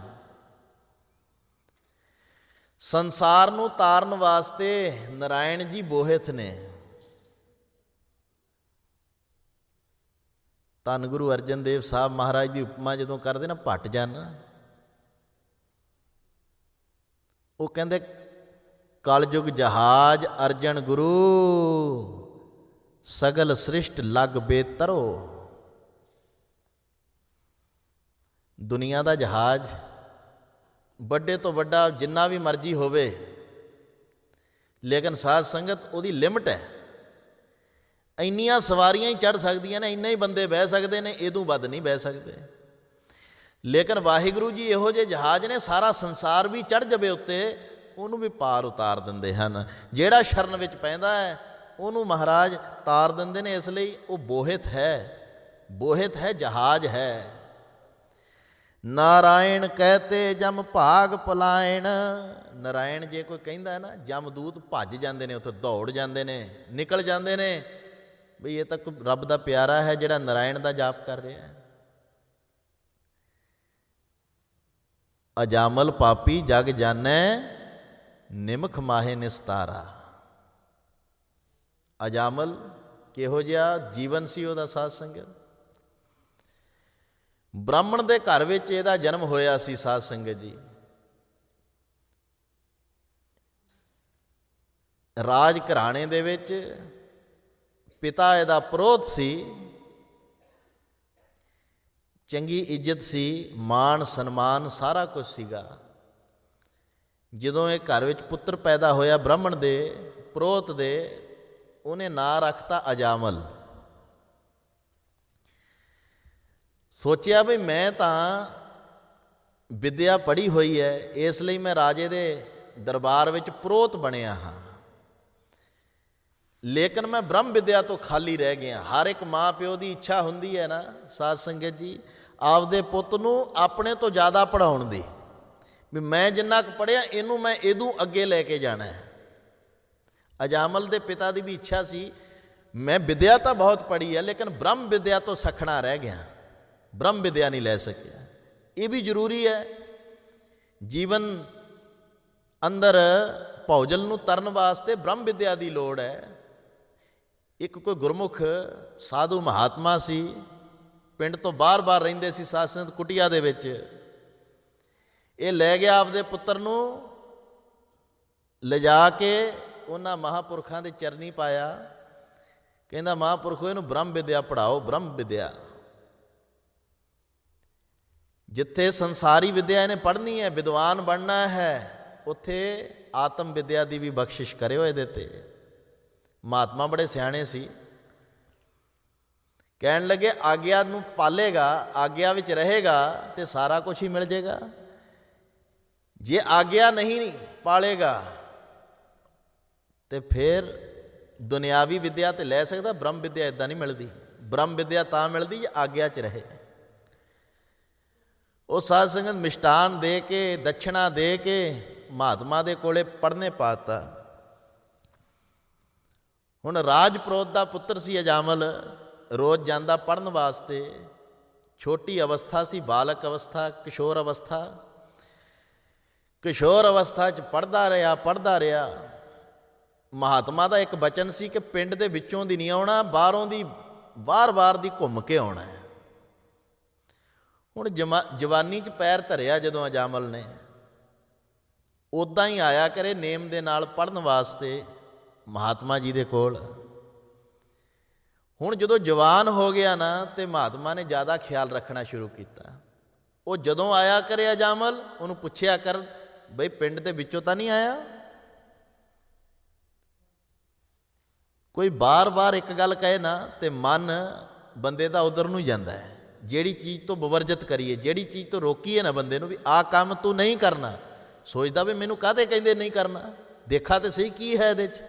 ਸੰਸਾਰ ਨੂੰ ਤਾਰਨ ਵਾਸਤੇ ਨਾਰਾਇਣ ਜੀ ਬੋਹਿਤ ਨੇ। ਧੰਨ ਗੁਰੂ ਅਰਜਨ ਦੇਵ ਸਾਹਿਬ ਮਹਾਰਾਜ ਦੀ ਉਪਮਾ ਜਦੋਂ ਕਰਦੇ ਨਾ ਭੱਟ ਜਨ, ਉਹ ਕਹਿੰਦੇ ਕਲਯੁਗ ਜਹਾਜ਼ ਅਰਜਨ ਗੁਰੂ, ਸਗਲ ਸ੍ਰਿਸ਼ਟ ਲਗ ਬੇਤਰੋ। ਦੁਨੀਆ ਦਾ ਜਹਾਜ਼ ਵੱਡੇ ਤੋਂ ਵੱਡਾ ਜਿੰਨਾ ਵੀ ਮਰਜ਼ੀ ਹੋਵੇ, ਲੇਕਿਨ ਸਾਧ ਸੰਗਤ ਉਹਦੀ ਲਿਮਟ ਹੈ। ਇੰਨੀਆਂ ਸਵਾਰੀਆਂ ਹੀ ਚੜ੍ਹ ਸਕਦੀਆਂ ਨੇ, ਇੰਨੇ ਹੀ ਬੰਦੇ ਬਹਿ ਸਕਦੇ ਨੇ, ਇਹ ਤੋਂ ਵੱਧ ਨਹੀਂ ਬਹਿ ਸਕਦੇ। ਲੇਕਿਨ ਵਾਹਿਗੁਰੂ ਜੀ ਇਹੋ ਜਿਹੇ ਜਹਾਜ਼ ਨੇ, ਸਾਰਾ ਸੰਸਾਰ ਵੀ ਚੜ੍ਹ ਜਾਵੇ ਉੱਤੇ, ਉਹਨੂੰ ਵੀ ਪਾਰ ਉਤਾਰ ਦਿੰਦੇ ਹਨ। ਜਿਹੜਾ ਸ਼ਰਨ ਵਿੱਚ ਪੈਂਦਾ ਹੈ ਉਹਨੂੰ ਮਹਾਰਾਜ ਤਾਰ ਦਿੰਦੇ ਨੇ। ਇਸ ਲਈ ਉਹ ਬੋਹਿਤ ਹੈ, ਬੋਹਿਤ ਹੈ, ਜਹਾਜ਼ ਹੈ। ਨਾਰਾਇਣ ਕਹਤੇ ਜਮ ਭਾਗ ਪਲਾਇਣ। ਨਾਰਾਇਣ ਜੇ ਕੋਈ ਕਹਿੰਦਾ ਹੈ ਨਾ, ਜਮਦੂਤ ਭੱਜ ਜਾਂਦੇ ਨੇ, ਉੱਥੇ ਦੌੜ ਜਾਂਦੇ ਨੇ, ਨਿਕਲ ਜਾਂਦੇ ਨੇ, ਬਈ ਇਹ ਤਾਂ ਕੋਈ ਰੱਬ ਦਾ ਪਿਆਰਾ ਹੈ ਜਿਹੜਾ ਨਾਰਾਇਣ ਦਾ ਜਾਪ ਕਰ ਰਿਹਾ ਹੈ। ਅਜਾਮਲ ਪਾਪੀ ਜਗ ਜਾਣੈ, ਨਿਮਖ ਮਾਹੇ ਨਿਸਤਾਰਾ। ਅਜਾਮਲ ਕਿਹੋ ਜਿਹਾ ਜੀਵਨ ਸੀ ਉਹਦਾ? ਸਾਧ ਸੰਗਤ, ਬ੍ਰਾਹਮਣ ਦੇ ਘਰ ਵਿੱਚ ਇਹਦਾ ਜਨਮ ਹੋਇਆ ਸੀ। ਸਾਧ ਸੰਗਤ ਜੀ, ਰਾਜ ਘਰਾਣੇ ਦੇ ਵਿੱਚ ਪਿਤਾ ਇਹਦਾ ਪ੍ਰੋਤ ਸੀ, ਚੰਗੀ ਇੱਜ਼ਤ ਸੀ, ਮਾਣ ਸਨਮਾਨ ਸਾਰਾ ਕੁਝ ਸੀਗਾ। ਜਦੋਂ ਇਹ ਘਰ ਵਿੱਚ ਪੁੱਤਰ ਪੈਦਾ ਹੋਇਆ ਬ੍ਰਾਹਮਣ ਦੇ, ਪ੍ਰੋਤ ਦੇ, ਉਹਨੇ ਨਾਂ ਰੱਖਤਾ ਅਜਾਮਲ। ਸੋਚਿਆ ਵੀ ਮੈਂ ਤਾਂ ਵਿਦਿਆ ਪੜ੍ਹੀ ਹੋਈ ਹੈ, ਇਸ ਲਈ ਮੈਂ ਰਾਜੇ ਦੇ ਦਰਬਾਰ ਵਿੱਚ ਪ੍ਰੋਤ ਬਣਿਆ ਹਾਂ, ਲੇਕਿਨ ਮੈਂ ਬ੍ਰਹਮ ਵਿਦਿਆ ਤੋਂ ਖਾਲੀ ਰਹਿ ਗਿਆ। ਹਰ ਇੱਕ ਮਾਂ ਪਿਓ ਦੀ ਇੱਛਾ ਹੁੰਦੀ ਹੈ ਨਾ ਸਾਧ ਸੰਗਤ ਜੀ, ਆਪਦੇ ਪੁੱਤ ਨੂੰ ਆਪਣੇ ਤੋਂ ਜ਼ਿਆਦਾ ਪੜ੍ਹਾਉਣ ਦੀ, ਵੀ ਮੈਂ ਜਿੰਨਾ ਕੁ ਪੜ੍ਹਿਆ ਇਹਨੂੰ ਮੈਂ ਇਹਦੋਂ ਅੱਗੇ ਲੈ ਕੇ ਜਾਣਾ ਹੈ। ਅਜਾਮਲ ਦੇ ਪਿਤਾ ਦੀ ਵੀ ਇੱਛਾ ਸੀ, ਮੈਂ ਵਿਦਿਆ ਤਾਂ ਬਹੁਤ ਪੜ੍ਹੀ ਹੈ, ਲੇਕਿਨ ਬ੍ਰਹਮ ਵਿਦਿਆ ਤੋਂ ਸਖਣਾ ਰਹਿ ਗਿਆ, ਬ੍ਰਹਮ ਵਿਦਿਆ ਨਹੀਂ ਲੈ ਸਕਿਆ। ਇਹ ਵੀ ਜ਼ਰੂਰੀ ਹੈ। ਜੀਵਨ ਅੰਦਰ ਭੌਜਲ ਨੂੰ ਤਰਨ ਵਾਸਤੇ ਬ੍ਰਹਮ ਵਿਦਿਆ ਦੀ ਲੋੜ ਹੈ। ਇੱਕ ਕੋਈ ਗੁਰਮੁਖ ਸਾਧੂ ਮਹਾਤਮਾ ਸੀ, ਪਿੰਡ ਤੋਂ ਬਾਹਰ ਰਹਿੰਦੇ ਸੀ ਸਾਧ ਸੰਗਤ, ਕੁਟੀਆ ਦੇ ਵਿੱਚ। ਇਹ ਲੈ ਗਿਆ ਆਪਦੇ ਪੁੱਤਰ ਨੂੰ, ਲਿਜਾ ਕੇ ਉਹਨਾਂ ਮਹਾਂਪੁਰਖਾਂ ਦੇ ਚਰਨੀ ਪਾਇਆ। ਕਹਿੰਦਾ ਮਹਾਂਪੁਰਖੋ ਇਹਨੂੰ ਬ੍ਰਹਮ ਵਿਦਿਆ ਪੜ੍ਹਾਓ, ਬ੍ਰਹਮ ਵਿਦਿਆ। ਜਿੱਥੇ ਸੰਸਾਰੀ ਵਿਦਿਆ ਇਹਨੇ ਪੜ੍ਹਨੀ ਹੈ, ਵਿਦਵਾਨ ਬਣਨਾ ਹੈ, ਉੱਥੇ ਆਤਮ ਵਿਦਿਆ ਦੀ ਵੀ ਬਖਸ਼ਿਸ਼ ਕਰਿਓ ਇਹਦੇ 'ਤੇ। ਮਹਾਤਮਾ ਬੜੇ ਸਿਆਣੇ ਸੀ, ਕਹਿਣ ਲੱਗੇ ਆਗਿਆ ਨੂੰ ਪਾਲੇਗਾ, ਆਗਿਆ ਵਿੱਚ ਰਹੇਗਾ ਤੇ ਸਾਰਾ ਕੁਛ ਹੀ ਮਿਲ ਜਾਏਗਾ। ਜੇ ਆਗਿਆ ਨਹੀਂ ਪਾਲੇਗਾ ਤੇ ਫਿਰ ਦੁਨਿਆਵੀ ਵਿਦਿਆ ਤੇ ਲੈ ਸਕਦਾ, ਬ੍ਰਹਮ ਵਿਦਿਆ ਇੱਦਾਂ ਨਹੀਂ ਮਿਲਦੀ। ਬ੍ਰਹਮ ਵਿਦਿਆ ਤਾਂ ਮਿਲਦੀ ਜੇ ਆਗਿਆ 'ਚ ਰਹੇ। ਉਹ ਸਾਧ ਸੰਗਤ ਮਿਸ਼ਟਾਨ ਦੇ ਕੇ, ਦਛਣਾ ਦੇ ਕੇ ਮਹਾਤਮਾ ਦੇ ਕੋਲੇ ਪੜ੍ਹਨੇ ਪਾਤਾ। ਹੁਣ ਰਾਜ ਪੁਰੋਤ ਦਾ ਪੁੱਤਰ ਸੀ ਅਜਾਮਲ, ਰੋਜ਼ ਜਾਂਦਾ ਪੜ੍ਹਨ ਵਾਸਤੇ। ਛੋਟੀ ਅਵਸਥਾ ਸੀ, ਬਾਲਕ ਅਵਸਥਾ, ਕਿਸ਼ੋਰ ਅਵਸਥਾ। ਕਿਸ਼ੋਰ ਅਵਸਥਾ 'ਚ ਪੜ੍ਹਦਾ ਰਿਹਾ। ਮਹਾਤਮਾ ਦਾ ਇੱਕ ਬਚਨ ਸੀ ਕਿ ਪਿੰਡ ਦੇ ਵਿੱਚੋਂ ਦੀ ਨਹੀਂ ਆਉਣਾ, ਬਾਹਰੋਂ ਦੀ ਵਾਰ-ਵਾਰ ਦੀ ਘੁੰਮ ਕੇ ਆਉਣਾ ਹੈ। ਹੁਣ ਜਵਾਨੀ 'ਚ ਪੈਰ ਧਰਿਆ ਜਦੋਂ ਅਜਾਮਲ ਨੇ, ਉੱਦਾਂ ਹੀ ਆਇਆ ਕਰੇ ਨੇਮ ਦੇ ਨਾਲ ਪੜ੍ਹਨ ਵਾਸਤੇ ਮਹਾਤਮਾ ਜੀ ਦੇ ਕੋਲ। ਹੁਣ ਜਦੋਂ ਜਵਾਨ ਹੋ ਗਿਆ ਨਾ, ਤੇ ਮਹਾਤਮਾ ਨੇ ਜ਼ਿਆਦਾ ਖਿਆਲ ਰੱਖਣਾ ਸ਼ੁਰੂ ਕੀਤਾ। ਉਹ ਜਦੋਂ ਆਇਆ ਕਰੇ ਅਜਾਮਲ, ਉਹਨੂੰ ਪੁੱਛਿਆ ਕਰ, ਬਈ ਪਿੰਡ ਦੇ ਵਿੱਚੋਂ ਤਾਂ ਨਹੀਂ ਆਇਆ? ਕੋਈ ਬਾਰ-ਬਾਰ ਇੱਕ ਗੱਲ ਕਹੇ ਨਾ, ਤੇ ਮਨ ਬੰਦੇ ਦਾ ਉਧਰ ਨੂੰ ਜਾਂਦਾ ਹੈ। ਜਿਹੜੀ ਚੀਜ਼ ਤੋਂ ਬਵਰਜਤ ਕਰੀਏ, ਜਿਹੜੀ ਚੀਜ਼ ਤੋਂ ਰੋਕੀਏ ਨਾ ਬੰਦੇ ਨੂੰ, ਵੀ ਆਹ ਕੰਮ ਤੂੰ ਨਹੀਂ ਕਰਨਾ, ਸੋਚਦਾ ਵੀ ਮੈਨੂੰ ਕਾਹਦੇ ਕਹਿੰਦੇ ਨਹੀਂ ਕਰਨਾ, ਦੇਖਾ ਤੇ ਸਹੀ ਕੀ ਹੈ ਇਹਦੇ 'ਚ।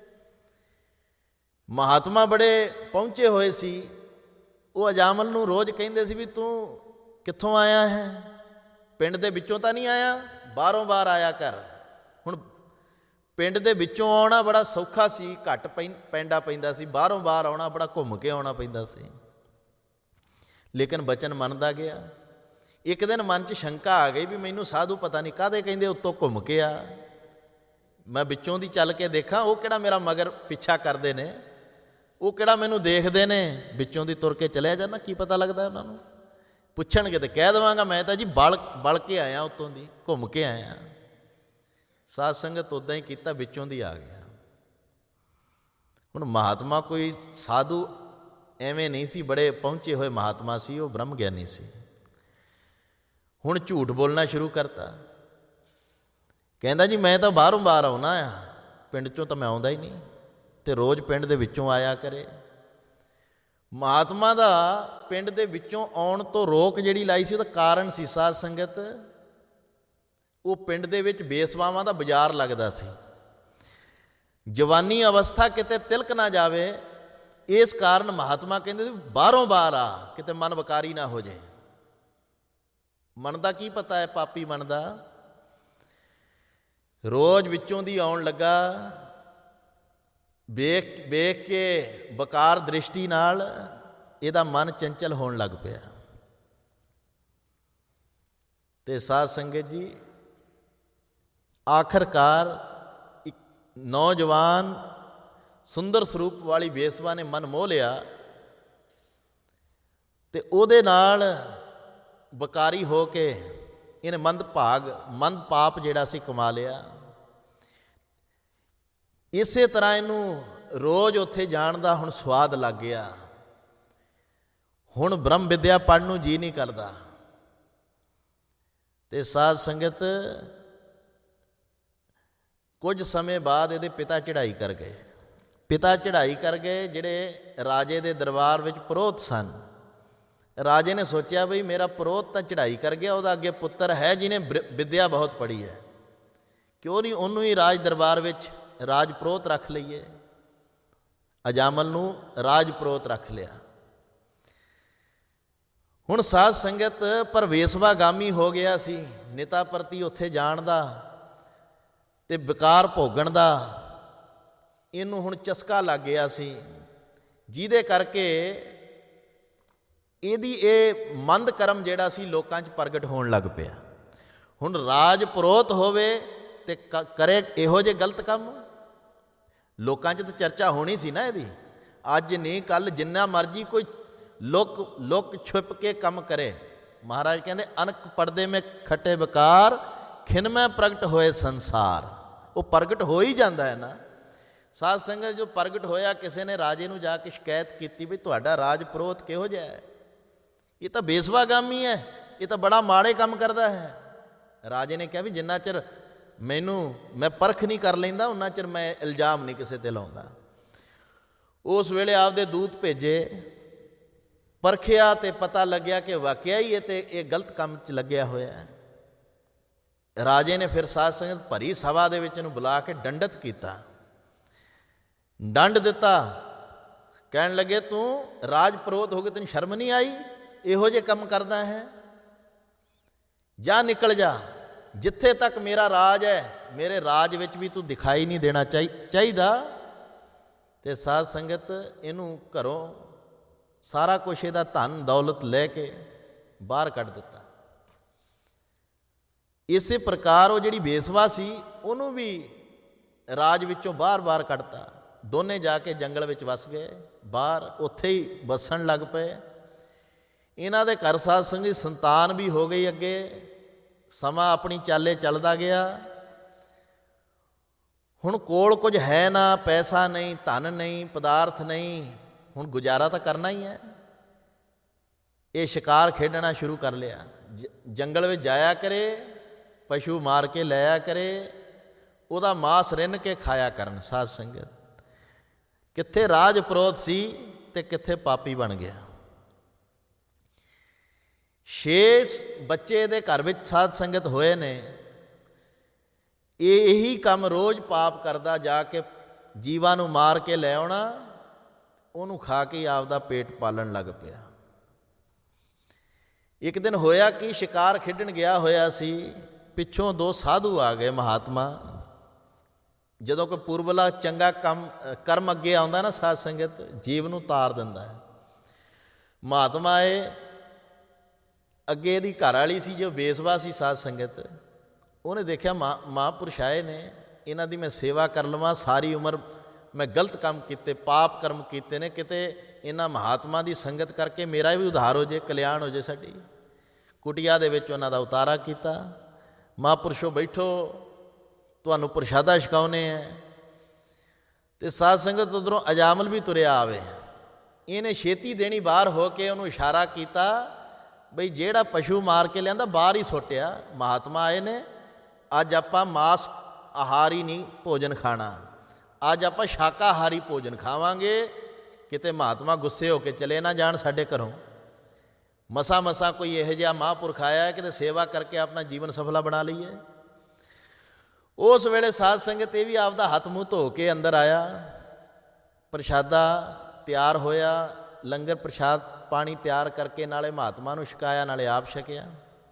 ਮਹਾਤਮਾ ਬੜੇ ਪਹੁੰਚੇ ਹੋਏ ਸੀ। ਉਹ ਅਜਾਮਲ ਨੂੰ ਰੋਜ਼ ਕਹਿੰਦੇ ਸੀ ਵੀ ਤੂੰ ਕਿੱਥੋਂ ਆਇਆ ਹੈ? ਪਿੰਡ ਦੇ ਵਿੱਚੋਂ ਤਾਂ ਨਹੀਂ ਆਇਆ, ਬਾਹਰੋਂ ਬਾਹਰ ਆਇਆ ਕਰ। ਹੁਣ ਪਿੰਡ ਦੇ ਵਿੱਚੋਂ ਆਉਣਾ ਬੜਾ ਸੌਖਾ ਸੀ, ਘੱਟ ਪੈਂਡਾ ਪੈਂਦਾ ਸੀ। ਬਾਹਰੋਂ ਬਾਹਰ ਆਉਣਾ ਬੜਾ ਘੁੰਮ ਕੇ ਆਉਣਾ ਪੈਂਦਾ ਸੀ। ਲੇਕਿਨ ਬਚਨ ਮੰਨਦਾ ਗਿਆ। ਇੱਕ ਦਿਨ ਮਨ 'ਚ ਸ਼ੰਕਾ ਆ ਗਈ ਵੀ ਮੈਨੂੰ ਸਾਧੂ ਪਤਾ ਨਹੀਂ ਕਾਹਦੇ ਕਹਿੰਦੇ ਉੱਤੋਂ ਘੁੰਮ ਕੇ ਆ, ਮੈਂ ਵਿੱਚੋਂ ਦੀ ਚੱਲ ਕੇ ਦੇਖਾਂ, ਉਹ ਕਿਹੜਾ ਮੇਰਾ ਮਗਰ ਪਿੱਛਾ ਕਰਦੇ ਨੇ, ਉਹ ਕਿਹੜਾ ਮੈਨੂੰ ਦੇਖਦੇ ਨੇ, ਵਿੱਚੋਂ ਦੀ ਤੁਰ ਕੇ ਚਲਿਆ ਜਾਂਦਾ, ਕੀ ਪਤਾ ਲੱਗਦਾ ਉਹਨਾਂ ਨੂੰ। ਪੁੱਛਣਗੇ ਤੇ ਕਹਿ ਦੇਵਾਂਗਾ ਮੈਂ ਤਾਂ ਜੀ ਬਲ ਕੇ ਆਇਆ, ਉੱਤੋਂ ਦੀ ਘੁੰਮ ਕੇ ਆਇਆ। ਸਾਧ ਸੰਗਤ ਉੱਦਾਂ ਹੀ ਕੀਤਾ, ਵਿੱਚੋਂ ਦੀ ਆ ਗਿਆ। ਹੁਣ ਮਹਾਤਮਾ ਕੋਈ ਸਾਧੂ ਐਵੇਂ ਨਹੀਂ ਸੀ, ਬੜੇ ਪਹੁੰਚੇ ਹੋਏ ਮਹਾਤਮਾ ਸੀ, ਉਹ ਬ੍ਰਹਮ ਗਿਆਨੀ ਸੀ। ਹੁਣ ਝੂਠ ਬੋਲਣਾ ਸ਼ੁਰੂ ਕਰਤਾ। ਕਹਿੰਦਾ ਜੀ ਮੈਂ ਤਾਂ ਬਾਹਰੋਂ ਬਾਹਰ ਆਉਣਾ ਆ, ਪਿੰਡ 'ਚੋਂ ਤਾਂ ਮੈਂ ਆਉਂਦਾ ਹੀ ਨਹੀਂ, ਤੇ ਰੋਜ਼ ਪਿੰਡ ਦੇ ਵਿੱਚੋਂ ਆਇਆ ਕਰੇ। ਮਹਾਤਮਾ ਦਾ ਪਿੰਡ ਦੇ ਵਿੱਚੋਂ ਆਉਣ ਤੋਂ ਰੋਕ ਜਿਹੜੀ ਲਾਈ ਸੀ, ਉਹਦਾ ਕਾਰਨ ਸੀ ਸਾਧ ਸੰਗਤ, ਉਹ ਪਿੰਡ ਦੇ ਵਿੱਚ ਬੇਸਵਾਵਾਂ ਦਾ ਬਾਜ਼ਾਰ ਲੱਗਦਾ ਸੀ। ਜਵਾਨੀ ਅਵਸਥਾ ਕਿਤੇ ਤਿਲਕ ਨਾ ਜਾਵੇ, ਇਸ ਕਾਰਨ ਮਹਾਤਮਾ ਕਹਿੰਦੇ ਬਾਹਰੋਂ ਬਾਹਰ ਆ, ਕਿਤੇ ਮਨ ਵਿਕਾਰੀ ਨਾ ਹੋ ਜਾਏ। ਮਨ ਦਾ ਕੀ ਪਤਾ ਹੈ, ਪਾਪੀ ਮਨ ਦਾ। ਰੋਜ਼ ਵਿੱਚੋਂ ਦੀ ਆਉਣ ਲੱਗਾ, ਵੇਖ ਕੇ ਬਕਾਰ ਦ੍ਰਿਸ਼ਟੀ ਨਾਲ ਇਹਦਾ ਮਨ ਚੰਚਲ ਹੋਣ ਲੱਗ ਪਿਆ। ਤੇ ਸਾਧ ਸੰਗਤ ਜੀ, ਆਖਰਕਾਰ ਇੱਕ ਨੌਜਵਾਨ ਸੁੰਦਰ ਸਰੂਪ ਵਾਲੀ ਬੇਸਵਾ ਨੇ ਮਨ ਮੋਹ ਲਿਆ, ਤੇ ਉਹਦੇ ਨਾਲ ਬਕਾਰੀ ਹੋ ਕੇ ਇਹਨੇ ਮੰਦ ਪਾਪ ਜਿਹੜਾ ਸੀ ਕਮਾ ਲਿਆ। ਇਸੇ ਤਰ੍ਹਾਂ ਇਹਨੂੰ ਰੋਜ਼ ਉੱਥੇ ਜਾਣ ਦਾ ਹੁਣ ਸਵਾਦ ਲੱਗ ਗਿਆ। ਹੁਣ ਬ੍ਰਹਮ ਵਿਦਿਆ ਪੜ੍ਹਨ ਨੂੰ ਜੀ ਨਹੀਂ ਕਰਦਾ। ਤੇ ਸਾਧ ਸੰਗਤ, ਕੁਝ ਸਮੇਂ ਬਾਅਦ ਇਹਦੇ ਪਿਤਾ ਚੜ੍ਹਾਈ ਕਰ ਗਏ। ਜਿਹੜੇ ਰਾਜੇ ਦੇ ਦਰਬਾਰ ਵਿੱਚ ਪ੍ਰੋਹਤ ਸਨ। ਰਾਜੇ ਨੇ ਸੋਚਿਆ ਬਈ ਮੇਰਾ ਪ੍ਰੋਹਤ ਤਾਂ ਚੜ੍ਹਾਈ ਕਰ ਗਿਆ, ਉਹਦਾ ਅੱਗੇ ਪੁੱਤਰ ਹੈ ਜਿਹਨੇ ਵਿਦਿਆ ਬਹੁਤ ਪੜ੍ਹੀ ਹੈ, ਕਿਉਂ ਨਹੀਂ ਉਹਨੂੰ ਹੀ ਰਾਜ ਦਰਬਾਰ ਵਿੱਚ ਰਾਜ ਪ੍ਰੋਹਤ ਰੱਖ ਲਈਏ। ਅਜਾਮਲ ਨੂੰ ਰਾਜ ਪ੍ਰੋਹਤ ਰੱਖ ਲਿਆ। ਹੁਣ ਸਾਧ ਸੰਗਤ ਪਰਵੇਸ਼ਵਾਗਾਮੀ ਹੋ ਗਿਆ ਸੀ, ਨਿਤਾ ਪ੍ਰਤੀ ਉੱਥੇ ਜਾਣ ਦਾ ਤੇ ਵਿਕਾਰ ਭੋਗਣ ਦਾ ਇਹਨੂੰ ਹੁਣ ਚਸਕਾ ਲੱਗ ਗਿਆ ਸੀ, ਜਿਹਦੇ ਕਰਕੇ ਇਹਦੀ ਇਹ ਮੰਦ ਕਰਮ ਜਿਹੜਾ ਸੀ ਲੋਕਾਂ 'ਚ ਪ੍ਰਗਟ ਹੋਣ ਲੱਗ ਪਿਆ। ਹੁਣ ਰਾਜ ਪੁਰੋਤ ਹੋਵੇ ਤੇ ਕਰੇ ਇਹੋ ਜਿਹੇ ਗਲਤ ਕੰਮ, ਲੋਕਾਂ 'ਚ ਤਾਂ ਚਰਚਾ ਹੋਣੀ ਸੀ ਨਾ ਇਹਦੀ। ਅੱਜ ਨਹੀਂ ਕੱਲ੍ਹ ਜਿੰਨਾ ਮਰਜ਼ੀ ਕੋਈ ਲੁੱਕ ਛੁਪ ਕੇ ਕੰਮ ਕਰੇ। ਮਹਾਰਾਜ ਕਹਿੰਦੇ ਅਨਕ ਪਰਦੇ ਮੇ ਖੱਟੇ ਵਿਕਾਰ, ਖਿਨ ਮੈਂ ਪ੍ਰਗਟ ਹੋਏ ਸੰਸਾਰ। ਉਹ ਪ੍ਰਗਟ ਹੋ ਹੀ ਜਾਂਦਾ ਹੈ ਨਾ। ਸਾਧ ਸੰਗਤ, ਜੋ ਪ੍ਰਗਟ ਹੋਇਆ, ਕਿਸੇ ਨੇ ਰਾਜੇ ਨੂੰ ਜਾ ਕੇ ਸ਼ਿਕਾਇਤ ਕੀਤੀ ਵੀ ਤੁਹਾਡਾ ਰਾਜ ਪੁਰੋਹਤ ਕਿਹੋ ਜਿਹਾ ਹੈ, ਇਹ ਤਾਂ ਬੇਸਵਾਗਾਮੀ ਹੈ, ਇਹ ਤਾਂ ਬੜਾ ਮਾੜੇ ਕੰਮ ਕਰਦਾ ਹੈ। ਰਾਜੇ ਨੇ ਕਿਹਾ ਵੀ ਜਿੰਨਾ ਚਿਰ ਮੈਂ ਪਰਖ ਨਹੀਂ ਕਰ ਲੈਂਦਾ, ਉਹਨਾਂ ਚਿਰ ਮੈਂ ਇਲਜ਼ਾਮ ਨਹੀਂ ਕਿਸੇ 'ਤੇ ਲਾਉਂਦਾ। ਉਸ ਵੇਲੇ ਆਪਦੇ ਦੂਤ ਭੇਜੇ, ਪਰਖਿਆ ਤੇ ਪਤਾ ਲੱਗਿਆ ਕਿ ਵਾਕਿਆ ਹੀ ਇਹ ਗਲਤ ਕੰਮ 'ਚ ਲੱਗਿਆ ਹੋਇਆ ਹੈ। ਰਾਜੇ ਨੇ ਫਿਰ ਸਾਧ ਸੰਗਤ ਭਰੀ ਸਭਾ ਦੇ ਵਿੱਚ ਇਹਨੂੰ ਬੁਲਾ ਕੇ ਦੰਡਤ ਕੀਤਾ, ਦੰਡ ਦਿੱਤਾ। ਕਹਿਣ ਲੱਗੇ ਤੂੰ ਰਾਜ ਪੁਰੋਹਤ ਹੋ ਕੇ ਤੈਨੂੰ ਸ਼ਰਮ ਨਹੀਂ ਆਈ, ਇਹੋ ਜਿਹੇ ਕੰਮ ਕਰਦਾ ਹੈ, ਜਾ ਨਿਕਲ ਜਾ। ਜਿੱਥੇ ਤੱਕ ਮੇਰਾ ਰਾਜ ਹੈ, ਮੇਰੇ ਰਾਜ ਵਿੱਚ ਵੀ ਤੂੰ ਦਿਖਾਈ ਨਹੀਂ ਦੇਣਾ ਚਾਹੀਦਾ। ਅਤੇ ਸਾਧ ਸੰਗਤ ਇਹਨੂੰ ਘਰੋਂ ਸਾਰਾ ਕੁਛ, ਇਹਦਾ ਧਨ ਦੌਲਤ ਲੈ ਕੇ ਬਾਹਰ ਕੱਢ ਦਿੱਤਾ। ਇਸੇ ਪ੍ਰਕਾਰ ਉਹ ਜਿਹੜੀ ਵੇਸਵਾ ਸੀ ਉਹਨੂੰ ਵੀ ਰਾਜ ਵਿੱਚੋਂ ਬਾਹਰ ਕੱਢਤਾ। ਦੋਨੇ ਜਾ ਕੇ ਜੰਗਲ ਵਿੱਚ ਵਸ ਗਏ, ਬਾਹਰ ਉੱਥੇ ਹੀ ਵਸਣ ਲੱਗ ਪਏ। ਇਹਨਾਂ ਦੇ ਘਰ ਸਾਧ ਸੰਗਤ ਸੰਤਾਨ ਵੀ ਹੋ ਗਈ। ਅੱਗੇ ਸਮਾਂ ਆਪਣੀ ਚਾਲੇ ਚੱਲਦਾ ਗਿਆ। ਹੁਣ ਕੋਲ ਕੁਝ ਹੈ ਨਾ, ਪੈਸਾ ਨਹੀਂ, ਧਨ ਨਹੀਂ, ਪਦਾਰਥ ਨਹੀਂ, ਹੁਣ ਗੁਜ਼ਾਰਾ ਤਾਂ ਕਰਨਾ ਹੀ ਹੈ। ਇਹ ਸ਼ਿਕਾਰ ਖੇਡਣਾ ਸ਼ੁਰੂ ਕਰ ਲਿਆ। ਜੰਗਲ ਵਿੱਚ ਜਾਇਆ ਕਰੇ, ਪਸ਼ੂ ਮਾਰ ਕੇ ਲਿਆ ਕਰੇ, ਉਹਦਾ ਮਾਸ ਰਿੰਨ ਕੇ ਖਾਇਆ ਕਰਨ। ਸਾਧ ਸੰਗਤ ਕਿੱਥੇ ਰਾਜ ਪ੍ਰੋਧ ਸੀ ਤੇ ਕਿੱਥੇ ਪਾਪੀ ਬਣ ਗਿਆ। 6 ਬੱਚੇ ਦੇ ਘਰ ਵਿੱਚ ਸਾਧ ਸੰਗਤ ਹੋਏ ਨੇ। ਇਹ ਇਹੀ ਕੰਮ ਰੋਜ਼ ਪਾਪ ਕਰਦਾ, ਜਾ ਕੇ ਜੀਵਾਂ ਨੂੰ ਮਾਰ ਕੇ ਲੈ ਆਉਣਾ, ਉਹਨੂੰ ਖਾ ਕੇ ਆਪਦਾ ਪੇਟ ਪਾਲਣ ਲੱਗ ਪਿਆ। ਇੱਕ ਦਿਨ ਹੋਇਆ ਕਿ ਸ਼ਿਕਾਰ ਖੇਡਣ ਗਿਆ ਹੋਇਆ ਸੀ, ਪਿੱਛੋਂ 2 ਸਾਧੂ ਆ ਗਏ ਮਹਾਤਮਾ। ਜਦੋਂ ਕੋਈ ਪੁਰਬਲਾ ਚੰਗਾ ਕਰਮ ਅੱਗੇ ਆਉਂਦਾ ਨਾ ਸਾਧ ਸੰਗਤ, ਜੀਵ ਨੂੰ ਤਾਰ ਦਿੰਦਾ ਹੈ। ਮਹਾਤਮਾ ਇਹ ਅੱਗੇ ਇਹਦੀ ਘਰ ਵਾਲੀ ਸੀ ਜੋ ਵੇਸਵਾ ਸੀ ਸਾਧ ਸੰਗਤ। ਉਹਨੇ ਦੇਖਿਆ ਮਹਾਂਪੁਰਸ਼ ਆਏ ਨੇ, ਇਹਨਾਂ ਦੀ ਮੈਂ ਸੇਵਾ ਕਰ ਲਵਾਂ। ਸਾਰੀ ਉਮਰ ਮੈਂ ਗਲਤ ਕੰਮ ਕੀਤੇ, ਪਾਪ ਕਰਮ ਕੀਤੇ ਨੇ, ਕਿਤੇ ਇਹਨਾਂ ਮਹਾਤਮਾ ਦੀ ਸੰਗਤ ਕਰਕੇ ਮੇਰਾ ਵੀ ਉਧਾਰ ਹੋ ਜੇ, ਕਲਿਆਣ ਹੋ ਜੇ ਸਾਡੀ। ਕੁਟੀਆ ਦੇ ਵਿੱਚ ਉਹਨਾਂ ਦਾ ਉਤਾਰਾ ਕੀਤਾ। ਮਹਾਂਪੁਰਸ਼ੋ ਬੈਠੋ, ਤੁਹਾਨੂੰ ਪ੍ਰਸ਼ਾਦਾ ਛਕਾਉਣੇ ਹੈ। ਅਤੇ ਸਾਧ ਸੰਗਤ ਉੱਧਰੋਂ ਅਜਾਮਲ ਵੀ ਤੁਰਿਆ ਆਵੇ। ਇਹਨੇ ਛੇਤੀ ਦੇਣੀ ਬਾਹਰ ਹੋ ਕੇ ਉਹਨੂੰ ਇਸ਼ਾਰਾ ਕੀਤਾ ਬਈ ਜਿਹੜਾ ਪਸ਼ੂ ਮਾਰ ਕੇ ਲਿਆਂਦਾ ਬਾਹਰ ਹੀ ਸੁੱਟਿਆ। ਮਹਾਤਮਾ ਆਏ ਨੇ, ਅੱਜ ਆਪਾਂ ਮਾਸ ਆਹਾਰੀ ਨਹੀਂ ਭੋਜਨ ਖਾਣਾ, ਅੱਜ ਆਪਾਂ ਸ਼ਾਕਾਹਾਰੀ ਭੋਜਨ ਖਾਵਾਂਗੇ। ਕਿਤੇ ਮਹਾਤਮਾ ਗੁੱਸੇ ਹੋ ਕੇ ਚਲੇ ਨਾ ਜਾਣ ਸਾਡੇ ਘਰੋਂ। ਮਸਾਂ ਕੋਈ ਇਹੋ ਜਿਹਾ ਮਹਾਂਪੁਰਖ ਆਇਆ ਕਿਤੇ ਸੇਵਾ ਕਰਕੇ ਆਪਣਾ ਜੀਵਨ ਸਫਲਾ ਬਣਾ ਲਈਏ। ਉਸ ਵੇਲੇ ਸਾਧ ਸੰਗਤ ਇਹ ਵੀ ਆਪਦਾ ਹੱਥ ਮੂੰਹ ਧੋ ਕੇ ਅੰਦਰ ਆਇਆ। ਪ੍ਰਸ਼ਾਦਾ ਤਿਆਰ ਹੋਇਆ, ਲੰਗਰ ਪ੍ਰਸ਼ਾਦ ਪਾਣੀ ਤਿਆਰ ਕਰਕੇ ਨਾਲੇ ਮਹਾਤਮਾ ਨੂੰ ਛਕਾਇਆ, ਨਾਲੇ ਆਪ ਛਕਿਆ।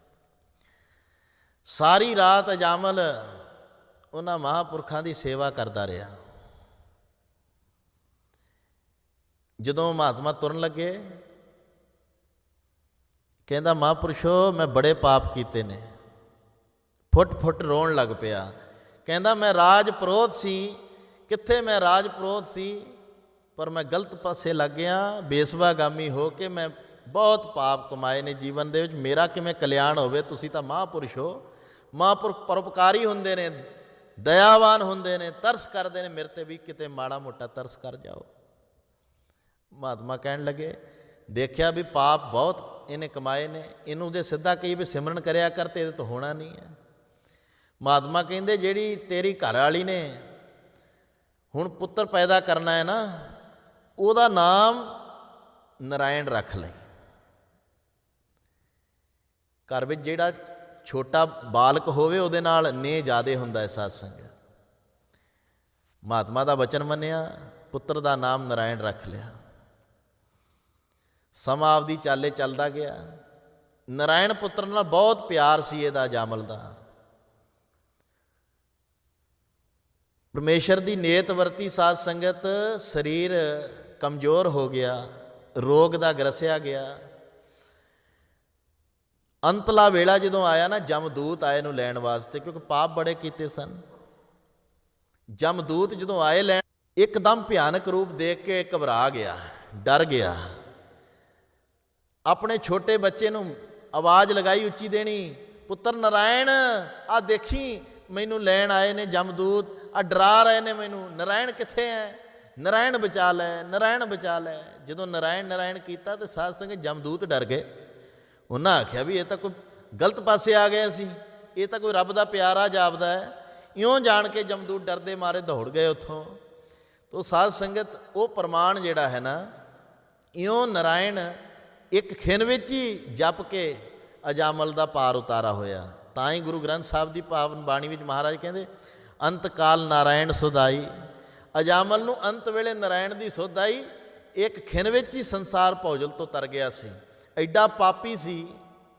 ਸਾਰੀ ਰਾਤ ਅਜਾਮਲ ਉਹਨਾਂ ਮਹਾਂਪੁਰਖਾਂ ਦੀ ਸੇਵਾ ਕਰਦਾ ਰਿਹਾ। ਜਦੋਂ ਮਹਾਤਮਾ ਤੁਰਨ ਲੱਗੇ, ਕਹਿੰਦਾ ਮਹਾਂਪੁਰਸ਼ੋ ਮੈਂ ਬੜੇ ਪਾਪ ਕੀਤੇ ਨੇ। ਫੁੱਟ ਰੋਣ ਲੱਗ ਪਿਆ। ਕਹਿੰਦਾ ਮੈਂ ਰਾਜ ਪ੍ਰੋਧ ਸੀ। ਕਿੱਥੇ ਮੈਂ ਰਾਜ ਪ੍ਰੋਧ ਸੀ, ਪਰ ਮੈਂ ਗਲਤ ਪਾਸੇ ਲੱਗ ਗਿਆ। ਬੇਸਵਾਗਾਮੀ ਹੋ ਕੇ ਮੈਂ ਬਹੁਤ ਪਾਪ ਕਮਾਏ ਨੇ ਜੀਵਨ ਦੇ ਵਿੱਚ। ਮੇਰਾ ਕਿਵੇਂ ਕਲਿਆਣ ਹੋਵੇ? ਤੁਸੀਂ ਤਾਂ ਮਹਾਂਪੁਰਸ਼ ਹੋ। ਮਹਾਂਪੁਰਖ ਪਰਉਪਕਾਰੀ ਹੁੰਦੇ ਨੇ, ਦਇਆਵਾਨ ਹੁੰਦੇ ਨੇ, ਤਰਸ ਕਰਦੇ ਨੇ। ਮੇਰੇ 'ਤੇ ਵੀ ਕਿਤੇ ਮਾੜਾ ਮੋਟਾ ਤਰਸ ਕਰ ਜਾਓ। ਮਹਾਤਮਾ ਕਹਿਣ ਲੱਗੇ, ਦੇਖਿਆ ਵੀ ਪਾਪ ਬਹੁਤ ਇਹਨੇ ਕਮਾਏ ਨੇ, ਇਹਨੂੰ ਜੇ ਸਿੱਧਾ ਕਹੀ ਵੀ ਸਿਮਰਨ ਕਰਿਆ ਕਰ ਤੇ ਇਹਦੇ ਤੋਂ ਹੋਣਾ ਨਹੀਂ ਹੈ। ਮਹਾਤਮਾ ਕਹਿੰਦੇ ਜਿਹੜੀ ਤੇਰੀ ਘਰ ਵਾਲੀ ਨੇ ਹੁਣ ਪੁੱਤਰ ਪੈਦਾ ਕਰਨਾ ਹੈ ਨਾ, ਉਹਦਾ ਨਾਮ ਨਰਾਇਣ ਰੱਖ ਲਈ। ਘਰ ਵਿੱਚ ਜਿਹੜਾ ਛੋਟਾ ਬਾਲਕ ਹੋਵੇ ਉਹਦੇ ਨਾਲ ਨੇਹ ਜ਼ਿਆਦੇ ਹੁੰਦਾ ਹੈ। ਸਾਧ ਸੰਗਤ ਮਹਾਤਮਾ ਦਾ ਵਚਨ ਮੰਨਿਆ, ਪੁੱਤਰ ਦਾ ਨਾਮ ਨਰਾਇਣ ਰੱਖ ਲਿਆ। ਸਮਾਂ ਆਪਦੀ ਚਾਲੇ ਚੱਲਦਾ ਗਿਆ। ਨਰਾਇਣ ਪੁੱਤਰ ਨਾਲ ਬਹੁਤ ਪਿਆਰ ਸੀ ਇਹਦਾ, ਅਜਾਮਲ ਦਾ। ਪਰਮੇਸ਼ਰ ਦੀ ਨੇਤ ਵਰਤੀ ਸਾਧ ਸੰਗਤ। ਸਰੀਰ ਕਮਜ਼ੋਰ ਹੋ ਗਿਆ, ਰੋਗ ਦਾ ਗਰਸਿਆ ਗਿਆ। ਅੰਤਲਾ ਵੇਲਾ ਜਦੋਂ ਆਇਆ ਨਾ, ਜਮਦੂਤ ਆਏ ਨੂੰ ਲੈਣ ਵਾਸਤੇ, ਕਿਉਂਕਿ ਪਾਪ ਬੜੇ ਕੀਤੇ ਸਨ। ਜਮਦੂਤ ਜਦੋਂ ਆਏ ਲੈਣ, ਇੱਕਦਮ ਭਿਆਨਕ ਰੂਪ ਦੇਖ ਕੇ ਘਬਰਾ ਗਿਆ, ਡਰ ਗਿਆ। ਆਪਣੇ ਛੋਟੇ ਬੱਚੇ ਨੂੰ ਆਵਾਜ਼ ਲਗਾਈ ਉੱਚੀ ਦੇਣੀ, ਪੁੱਤਰ ਨਰਾਇਣ ਆ ਦੇਖੀ ਮੈਨੂੰ ਲੈਣ ਆਏ ਨੇ ਜਮਦੂਤ, ਆ ਡਰਾ ਰਹੇ ਨੇ ਮੈਨੂੰ। ਨਰਾਇਣ ਕਿੱਥੇ ਹੈ? ਨਰਾਇਣ ਬਚਾ ਲੈ, ਨਰਾਇਣ ਬਚਾ ਲੈ। ਜਦੋਂ ਨਰਾਇਣ ਕੀਤਾ ਤਾਂ ਸਾਧ ਸੰਗਤ ਜਮਦੂਤ ਡਰ ਗਏ। ਉਹਨਾਂ ਆਖਿਆ ਵੀ ਇਹ ਤਾਂ ਕੋਈ ਗਲਤ ਪਾਸੇ ਆ ਗਿਆ ਸੀ, ਇਹ ਤਾਂ ਕੋਈ ਰੱਬ ਦਾ ਪਿਆਰਾ ਜਾਪਦਾ ਹੈ। ਇਉਂ ਜਾਣ ਕੇ ਜਮਦੂਤ ਡਰਦੇ ਮਾਰੇ ਦੌੜ ਗਏ ਉੱਥੋਂ। ਤੋ ਸਾਧ ਸੰਗਤ ਉਹ ਪ੍ਰਮਾਣ ਜਿਹੜਾ ਹੈ ਨਾ, ਇਉਂ ਨਰਾਇਣ ਇੱਕ ਖਿਣ ਵਿੱਚ ਹੀ ਜਪ ਕੇ ਅਜਾਮਲ ਦਾ ਪਾਰ ਉਤਾਰਾ ਹੋਇਆ। ਤਾਂ ਹੀ ਗੁਰੂ ਗ੍ਰੰਥ ਸਾਹਿਬ ਦੀ ਪਾਵਨ ਬਾਣੀ ਵਿੱਚ ਮਹਾਰਾਜ ਕਹਿੰਦੇ, ਅੰਤ ਕਾਲ ਨਾਰਾਇਣ ਸੁਧ ਆਈ। ਅਜਾਮਲ ਨੂੰ ਅੰਤ ਵੇਲੇ ਨਰਾਇਣ ਦੀ ਸੁਧ ਆਈ। ਇੱਕ ਖਿਣ ਵਿੱਚ ਹੀ ਸੰਸਾਰ ਭੌਜਲ ਤੋਂ ਤਰ ਗਿਆ ਸੀ। ਐਡਾ ਪਾਪੀ ਸੀ।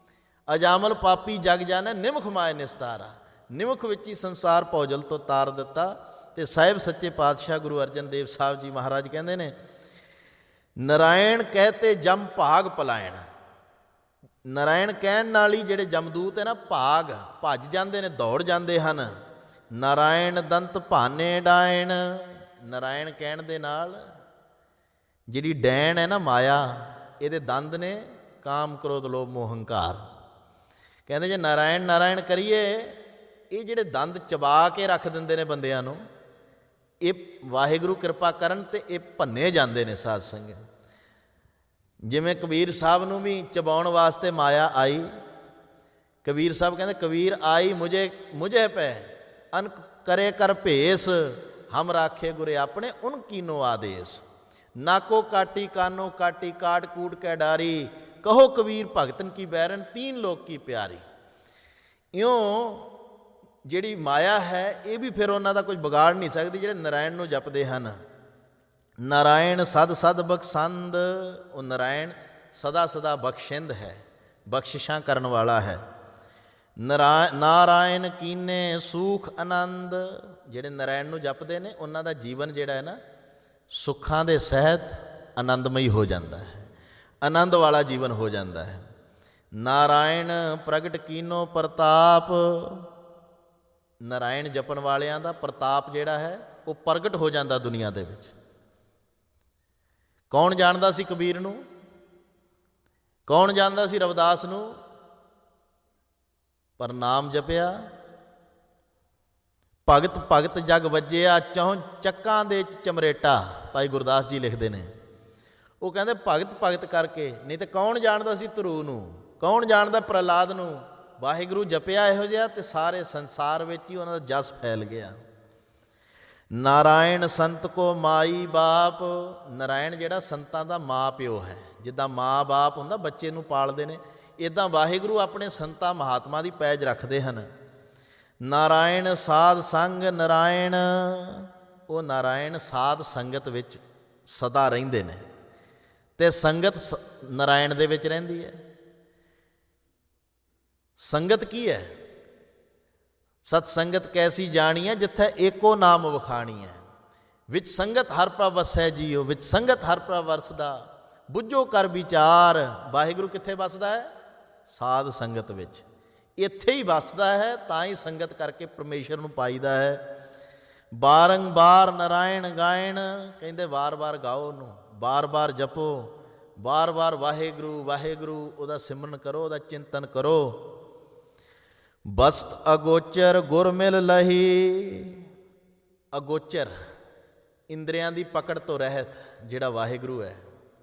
ਅਜਾਮਲ ਪਾਪੀ ਜਗ ਜਾਣੈ ਨਿਮਖ ਮਾਇ ਨਿਸਤਾਰਾ। ਨਿਮਖ ਵਿੱਚ ਹੀ ਸੰਸਾਰ ਭੌਜਲ ਤੋਂ ਤਾਰ ਦਿੱਤਾ। ਅਤੇ ਸਾਹਿਬ ਸੱਚੇ ਪਾਤਸ਼ਾਹ ਗੁਰੂ ਅਰਜਨ ਦੇਵ ਸਾਹਿਬ ਜੀ ਮਹਾਰਾਜ ਕਹਿੰਦੇ ਨੇ, ਨਰਾਇਣ ਕਹਿਤੇ ਜਮ ਭਾਗ ਪਲਾਇਣ। ਨਰਾਇਣ ਕਹਿਣ ਨਾਲ ਹੀ ਜਿਹੜੇ ਜਮਦੂਤ ਹੈ ਨਾ, ਭਾਗ ਭੱਜ ਜਾਂਦੇ ਨੇ, ਦੌੜ ਜਾਂਦੇ ਹਨ। ਨਾਰਾਇਣ ਦੰਤ ਭਾਨੇ ਡਾਇਣ। ਨਾਰਾਇਣ ਕਹਿਣ ਦੇ ਨਾਲ ਜਿਹੜੀ ਡੈਣ ਹੈ ਨਾ, ਮਾਇਆ, ਇਹਦੇ ਦੰਦ ਨੇ ਕਾਮ ਕ੍ਰੋਧ ਲੋਭ ਮੋਹ ਹੰਕਾਰ। ਕਹਿੰਦੇ ਜੇ ਨਾਰਾਇਣ ਨਾਰਾਇਣ ਕਰੀਏ, ਇਹ ਜਿਹੜੇ ਦੰਦ ਚਬਾ ਕੇ ਰੱਖ ਦਿੰਦੇ ਨੇ ਬੰਦਿਆਂ ਨੂੰ, ਇਹ ਵਾਹਿਗੁਰੂ ਕਿਰਪਾ ਕਰਨ ਤੇ ਇਹ ਭੰਨੇ ਜਾਂਦੇ ਨੇ ਸਾਧ ਸੰਗਤ। ਜਿਵੇਂ ਕਬੀਰ ਸਾਹਿਬ ਨੂੰ ਵੀ ਚਬਾਉਣ ਵਾਸਤੇ ਮਾਇਆ ਆਈ। ਕਬੀਰ ਸਾਹਿਬ ਕਹਿੰਦੇ, ਕਬੀਰ ਆਈ ਮੁਝੇ ਪੈ ਅਨ ਕਰੇ ਕਰ ਭੇਸ, ਹਮ ਰਾਖੇ ਗੁਰੇ ਆਪਣੇ ਉਨ ਕੀਨੋ ਆਦੇਸ। ਨਾਕੋ ਕਾਟੀ ਕਾਨੋ ਕਾਟੀ ਕਾਟ ਕੂਟ ਕੈ ਡਾਰੀ, ਕਹੋ ਕਬੀਰ ਭਗਤਨ ਕੀ ਬੈਰਨ ਤੀਨ ਲੋਕ ਕੀ ਪਿਆਰੀ। ਇਉਂ ਜਿਹੜੀ ਮਾਇਆ ਹੈ, ਇਹ ਵੀ ਫਿਰ ਉਹਨਾਂ ਦਾ ਕੁਝ ਵਿਗਾੜ ਨਹੀਂ ਸਕਦੀ ਜਿਹੜੇ ਨਾਰਾਇਣ ਨੂੰ ਜਪਦੇ ਹਨ। ਨਾਰਾਇਣ ਸਦ ਸਦ ਬਖਸ਼ੰਦ। ਉਹ ਨਾਰਾਇਣ ਸਦਾ ਸਦਾ ਬਖਸ਼ਿੰਦ ਹੈ, ਬਖਸ਼ਿਸ਼ਾਂ ਕਰਨ ਵਾਲਾ ਹੈ। ਨਾਰਾਇਣ ਕੀਨੇ ਸੂਖ ਆਨੰਦ। ਜਿਹੜੇ ਨਾਰਾਇਣ ਨੂੰ ਜਪਦੇ ਨੇ, ਉਹਨਾਂ ਦਾ ਜੀਵਨ ਜਿਹੜਾ ਹੈ ਨਾ, ਸੁੱਖਾਂ ਦੇ ਸਹਿਤ ਆਨੰਦਮਈ ਹੋ ਜਾਂਦਾ ਹੈ, ਆਨੰਦ ਵਾਲਾ ਜੀਵਨ ਹੋ ਜਾਂਦਾ ਹੈ। ਨਾਰਾਇਣ ਪ੍ਰਗਟ ਕੀਨੋ ਪ੍ਰਤਾਪ। ਨਾਰਾਇਣ ਜਪਣ ਵਾਲਿਆਂ ਦਾ ਪ੍ਰਤਾਪ ਜਿਹੜਾ ਹੈ, ਉਹ ਪ੍ਰਗਟ ਹੋ ਜਾਂਦਾ ਦੁਨੀਆ ਦੇ ਵਿੱਚ। ਕੌਣ ਜਾਣਦਾ ਸੀ ਕਬੀਰ ਨੂੰ? ਕੌਣ ਜਾਣਦਾ ਸੀ ਰਵਿਦਾਸ ਨੂੰ? ਪਰ ਨਾਮ ਜਪਿਆ, ਭਗਤ ਭਗਤ ਜਗ ਵੱਜਿਆ, ਚੌਂ ਚੱਕਾਂ ਦੇ ਚਮਰੇਟਾ। ਭਾਈ ਗੁਰਦਾਸ ਜੀ ਲਿਖਦੇ ਨੇ, ਉਹ ਕਹਿੰਦੇ ਭਗਤ ਭਗਤ ਕਰਕੇ। ਨਹੀਂ ਤਾਂ ਕੌਣ ਜਾਣਦਾ ਸੀ ਧਰੂ ਨੂੰ? ਕੌਣ ਜਾਣਦਾ ਪ੍ਰਹਲਾਦ ਨੂੰ? ਵਾਹਿਗੁਰੂ ਜਪਿਆ ਇਹੋ ਜਿਹਾ, ਤੇ ਸਾਰੇ ਸੰਸਾਰ ਵਿੱਚ ਹੀ ਉਹਨਾਂ ਦਾ ਜਸ ਫੈਲ ਗਿਆ। ਨਾਰਾਇਣ ਸੰਤ ਕੋ ਮਾਈ ਬਾਪ। ਨਾਰਾਇਣ ਜਿਹੜਾ ਸੰਤਾਂ ਦਾ ਮਾਂ ਪਿਓ ਹੈ। ਜਿੱਦਾਂ ਮਾਂ ਬਾਪ ਹੁੰਦਾ, ਬੱਚੇ ਨੂੰ ਪਾਲਦੇ ਨੇ, ਇੱਦਾਂ ਵਾਹਿਗੁਰੂ ਆਪਣੇ ਸੰਤਾਂ ਮਹਾਤਮਾ ਦੀ ਪੈਜ ਰੱਖਦੇ ਹਨ। ਨਾਰਾਇਣ ਸਾਧ ਸੰਗ। ਨਾਰਾਇਣ, ਉਹ ਨਾਰਾਇਣ ਸਾਧ ਸੰਗਤ ਵਿੱਚ ਸਦਾ ਰਹਿੰਦੇ ਨੇ, ਅਤੇ ਸੰਗਤ ਨਾਰਾਇਣ ਦੇ ਵਿੱਚ ਰਹਿੰਦੀ ਹੈ। ਸੰਗਤ ਕੀ ਹੈ? ਸਤ ਸੰਗਤ ਕੈਸੀ ਜਾਣੀ ਹੈ, ਜਿੱਥੇ ਏਕੋ ਨਾਮ ਵਖਾਣੀ ਹੈ। ਵਿੱਚ ਸੰਗਤ ਹਰ ਪ੍ਰਭ ਵਸੈ ਜੀਓ, ਵਿੱਚ ਸੰਗਤ ਹਰ ਪ੍ਰਭ ਵਸਦਾ, ਬੁੱਝੋ ਕਰ ਵਿਚਾਰ। ਵਾਹਿਗੁਰੂ ਕਿੱਥੇ ਵਸਦਾ ਹੈ? ਸਾਧ ਸੰਗਤ ਵਿੱਚ। ਇੱਥੇ ਹੀ ਵਸਦਾ ਹੈ, ਤਾਂ ਹੀ ਸੰਗਤ ਕਰਕੇ ਪਰਮੇਸ਼ਰ ਨੂੰ ਪਾਈਦਾ ਹੈ। ਬਾਰੰਬਾਰ ਨਾਰਾਇਣ ਗਾਇਣ। ਕਹਿੰਦੇ ਵਾਰ ਵਾਰ ਗਾਓ ਉਹਨੂੰ, ਬਾਰ ਬਾਰ ਜਪੋ, ਬਾਰ ਬਾਰ ਵਾਹਿਗੁਰੂ ਵਾਹਿਗੁਰੂ ਉਹਦਾ ਸਿਮਰਨ ਕਰੋ, ਉਹਦਾ ਚਿੰਤਨ ਕਰੋ। ਬਸਤ ਅਗੋਚਰ ਗੁਰ ਮਿਲ ਲਹੀ। ਅਗੋਚਰ, ਇੰਦਰੀਆਂ ਦੀ ਪਕੜ ਤੋਂ ਰਹਿਤ ਜਿਹੜਾ ਵਾਹਿਗੁਰੂ ਹੈ,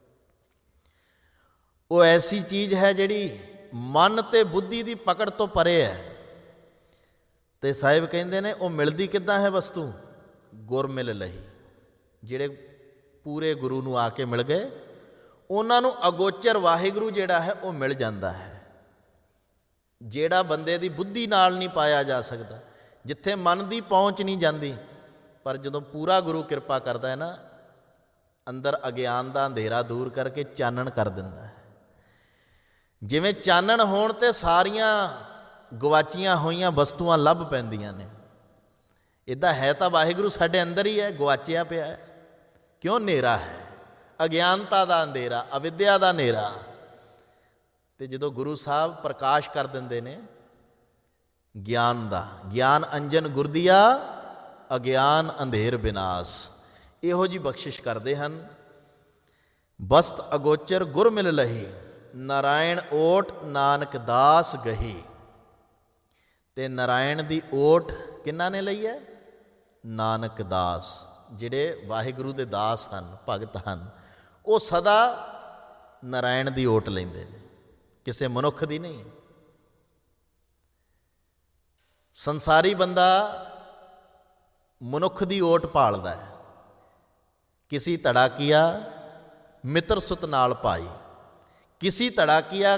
ਉਹ ਐਸੀ ਚੀਜ਼ ਹੈ ਜਿਹੜੀ ਮਨ ਅਤੇ ਬੁੱਧੀ ਦੀ ਪਕੜ ਤੋਂ ਪਰੇ ਹੈ। ਅਤੇ ਸਾਹਿਬ ਕਹਿੰਦੇ ਨੇ, ਉਹ ਮਿਲਦੀ ਕਿੱਦਾਂ ਹੈ ਵਸਤੂ? ਗੁਰ ਮਿਲ ਲਹੀ। ਜਿਹੜੇ ਪੂਰੇ ਗੁਰੂ ਨੂੰ ਆ ਕੇ ਮਿਲ ਗਏ, ਉਹਨਾਂ ਨੂੰ ਅਗੋਚਰ ਵਾਹਿਗੁਰੂ ਜਿਹੜਾ ਹੈ ਉਹ ਮਿਲ ਜਾਂਦਾ ਹੈ, ਜਿਹੜਾ ਬੰਦੇ ਦੀ ਬੁੱਧੀ ਨਾਲ ਨਹੀਂ ਪਾਇਆ ਜਾ ਸਕਦਾ, ਜਿੱਥੇ ਮਨ ਦੀ ਪਹੁੰਚ ਨਹੀਂ ਜਾਂਦੀ। ਪਰ ਜਦੋਂ ਪੂਰਾ ਗੁਰੂ ਕਿਰਪਾ ਕਰਦਾ ਹੈ ਨਾ, ਅੰਦਰ ਅਗਿਆਨ ਦਾ ਅੰਧੇਰਾ ਦੂਰ ਕਰਕੇ ਚਾਨਣ ਕਰ ਦਿੰਦਾ ਹੈ। ਜਿਵੇਂ ਚਾਨਣ ਹੋਣ 'ਤੇ ਸਾਰੀਆਂ ਗਵਾਚੀਆਂ ਹੋਈਆਂ ਵਸਤੂਆਂ ਲੱਭ ਪੈਂਦੀਆਂ ਨੇ, ਇੱਦਾਂ ਹੈ ਤਾਂ ਵਾਹਿਗੁਰੂ ਸਾਡੇ ਅੰਦਰ ਹੀ ਹੈ, ਗਵਾਚਿਆ ਪਿਆ ਹੈ। ਕਿਉਂ? ਹਨੇਰਾ ਹੈ, ਅਗਿਆਨਤਾ ਦਾ ਅੰਧੇਰਾ, ਅਵਿਦਿਆ ਦਾ ਹਨੇਰਾ। ਅਤੇ ਜਦੋਂ ਗੁਰੂ ਸਾਹਿਬ ਪ੍ਰਕਾਸ਼ ਕਰ ਦਿੰਦੇ ਨੇ ਗਿਆਨ ਦਾ, ਗਿਆਨ ਅੰਜਨ ਗੁਰਦੀਆ ਅਗਿਆਨ ਅੰਧੇਰ ਵਿਨਾਸ਼, ਇਹੋ ਜਿਹੀ ਬਖਸ਼ਿਸ਼ ਕਰਦੇ ਹਨ। ਬਸਤ ਅਗੋਚਰ ਗੁਰ ਮਿਲ ਲਹੀ, ਨਾਰਾਇਣ ਓਟ ਨਾਨਕ ਦਾਸ ਗਹੀ। ਅਤੇ ਨਾਰਾਇਣ ਦੀ ਓਟ ਕਿਹਨਾਂ ਨੇ ਲਈ ਹੈ? ਨਾਨਕ ਦਾਸ, ਜਿਹੜੇ ਵਾਹਿਗੁਰੂ ਦੇ ਦਾਸ ਹਨ, ਭਗਤ ਹਨ, ਉਹ ਸਦਾ ਨਾਰਾਇਣ ਦੀ ਓਟ ਲੈਂਦੇ ਨੇ, ਕਿਸੇ ਮਨੁੱਖ ਦੀ ਨਹੀਂ। ਸੰਸਾਰੀ ਬੰਦਾ ਮਨੁੱਖ ਦੀ ਓਟ ਭਾਲਦਾ ਹੈ। ਕਿਸੀ ਧੜਾ ਕੀਆ ਮਿੱਤਰ ਸੁਤ ਨਾਲ ਭਾਈ, ਕਿਸੀ ਧੜਾ ਕੀਆ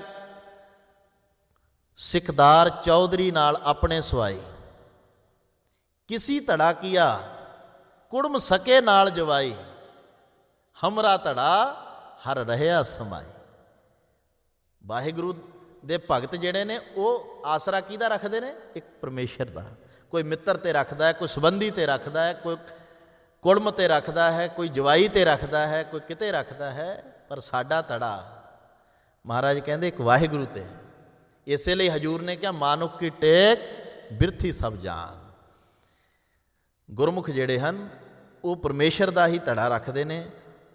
ਸਿਕਦਾਰ ਚੌਧਰੀ ਨਾਲ ਆਪਣੇ ਸਵਾਈ, ਕਿਸੀ ਧੜਾ ਕੀਆ ਕੁੜਮ ਸਕੇ ਨਾਲ ਜਵਾਈ, ਹਮਰਾ ਧੜਾ ਹਰ ਰਹਿਆ ਸਮਾਈ। ਵਾਹਿਗੁਰੂ ਦੇ ਭਗਤ ਜਿਹੜੇ ਨੇ ਉਹ ਆਸਰਾ ਕਿਹਦਾ ਰੱਖਦੇ ਨੇ? ਇੱਕ ਪਰਮੇਸ਼ਰ ਦਾ। ਕੋਈ ਮਿੱਤਰ 'ਤੇ ਰੱਖਦਾ ਹੈ, ਕੋਈ ਸੰਬੰਧੀ 'ਤੇ ਰੱਖਦਾ ਹੈ, ਕੋਈ ਕੁੜਮ 'ਤੇ ਰੱਖਦਾ ਹੈ, ਕੋਈ ਜਵਾਈ 'ਤੇ ਰੱਖਦਾ ਹੈ, ਕੋਈ ਕਿਤੇ ਰੱਖਦਾ ਹੈ, ਪਰ ਸਾਡਾ ਧੜਾ ਮਹਾਰਾਜ ਕਹਿੰਦੇ ਇੱਕ ਵਾਹਿਗੁਰੂ 'ਤੇ। ਇਸੇ ਲਈ ਹਜ਼ੂਰ ਨੇ ਕਿਹਾ ਮਾਨੁਖ ਕੀ ਟੇਕ ਬਿਰਥੀ ਸਭ ਜਾਨ। ਗੁਰਮੁਖ ਜਿਹੜੇ ਹਨ ਉਹ ਪਰਮੇਸ਼ਰ ਦਾ ਹੀ ਧੜਾ ਰੱਖਦੇ ਨੇ।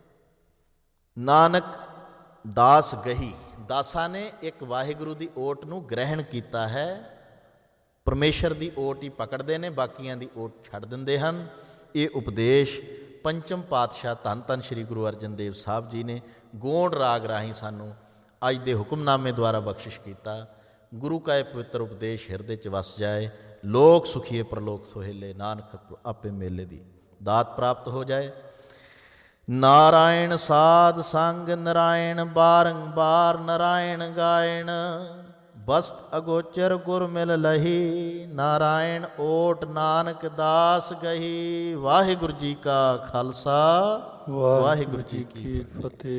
ਨਾਨਕ ਦਾਸ ਗਹੀ, ਦਾਸਾਂ ਨੇ ਇੱਕ ਵਾਹਿਗੁਰੂ ਦੀ ਓਟ ਨੂੰ ਗ੍ਰਹਿਣ ਕੀਤਾ ਹੈ, ਪਰਮੇਸ਼ਰ ਦੀ ਓਟ ਹੀ ਪਕੜਦੇ ਨੇ, ਬਾਕੀਆਂ ਦੀ ਓਟ ਛੱਡ ਦਿੰਦੇ ਹਨ। ਇਹ ਉਪਦੇਸ਼ ਪੰਚਮ ਪਾਤਸ਼ਾਹ ਧੰਨ ਧੰਨ ਸ਼੍ਰੀ ਗੁਰੂ ਅਰਜਨ ਦੇਵ ਸਾਹਿਬ ਜੀ ਨੇ ਗੋਂਡ ਰਾਗ ਰਾਹੀਂ ਸਾਨੂੰ ਅੱਜ ਦੇ ਹੁਕਮਨਾਮੇ ਦੁਆਰਾ ਬਖਸ਼ਿਸ਼ ਕੀਤਾ। ਗੁਰੂ ਕਾ ਇਹ ਪਵਿੱਤਰ ਉਪਦੇਸ਼ ਹਿਰਦੇ 'ਚ ਵਸ ਜਾਏ। ਲੋਕ ਸੁਖੀਏ ਪਰਲੋਕ ਸੁਹੇਲੇ, ਨਾਨਕ ਆਪੇ ਮੇਲੇ ਦੀ ਦਾਤ ਪ੍ਰਾਪਤ ਹੋ ਜਾਏ। ਨਾਰਾਇਣ ਸਾਧ ਸੰਗ ਨਰਾਇਣ, ਬਾਰੰਬਾਰ ਨਰਾਇਣ ਗਾਇਣ, ਬਸਤ ਅਗੋਚਰ ਗੁਰ ਮਿਲ ਲਹੀ, ਨਾਰਾਇਣ ਓਟ ਨਾਨਕ ਦਾਸ ਗਹੀ। ਵਾਹਿਗੁਰੂ ਜੀ ਕਾ ਖਾਲਸਾ, ਵਾਹਿਗੁਰੂ ਜੀ ਕੀ ਫਤਿਹ।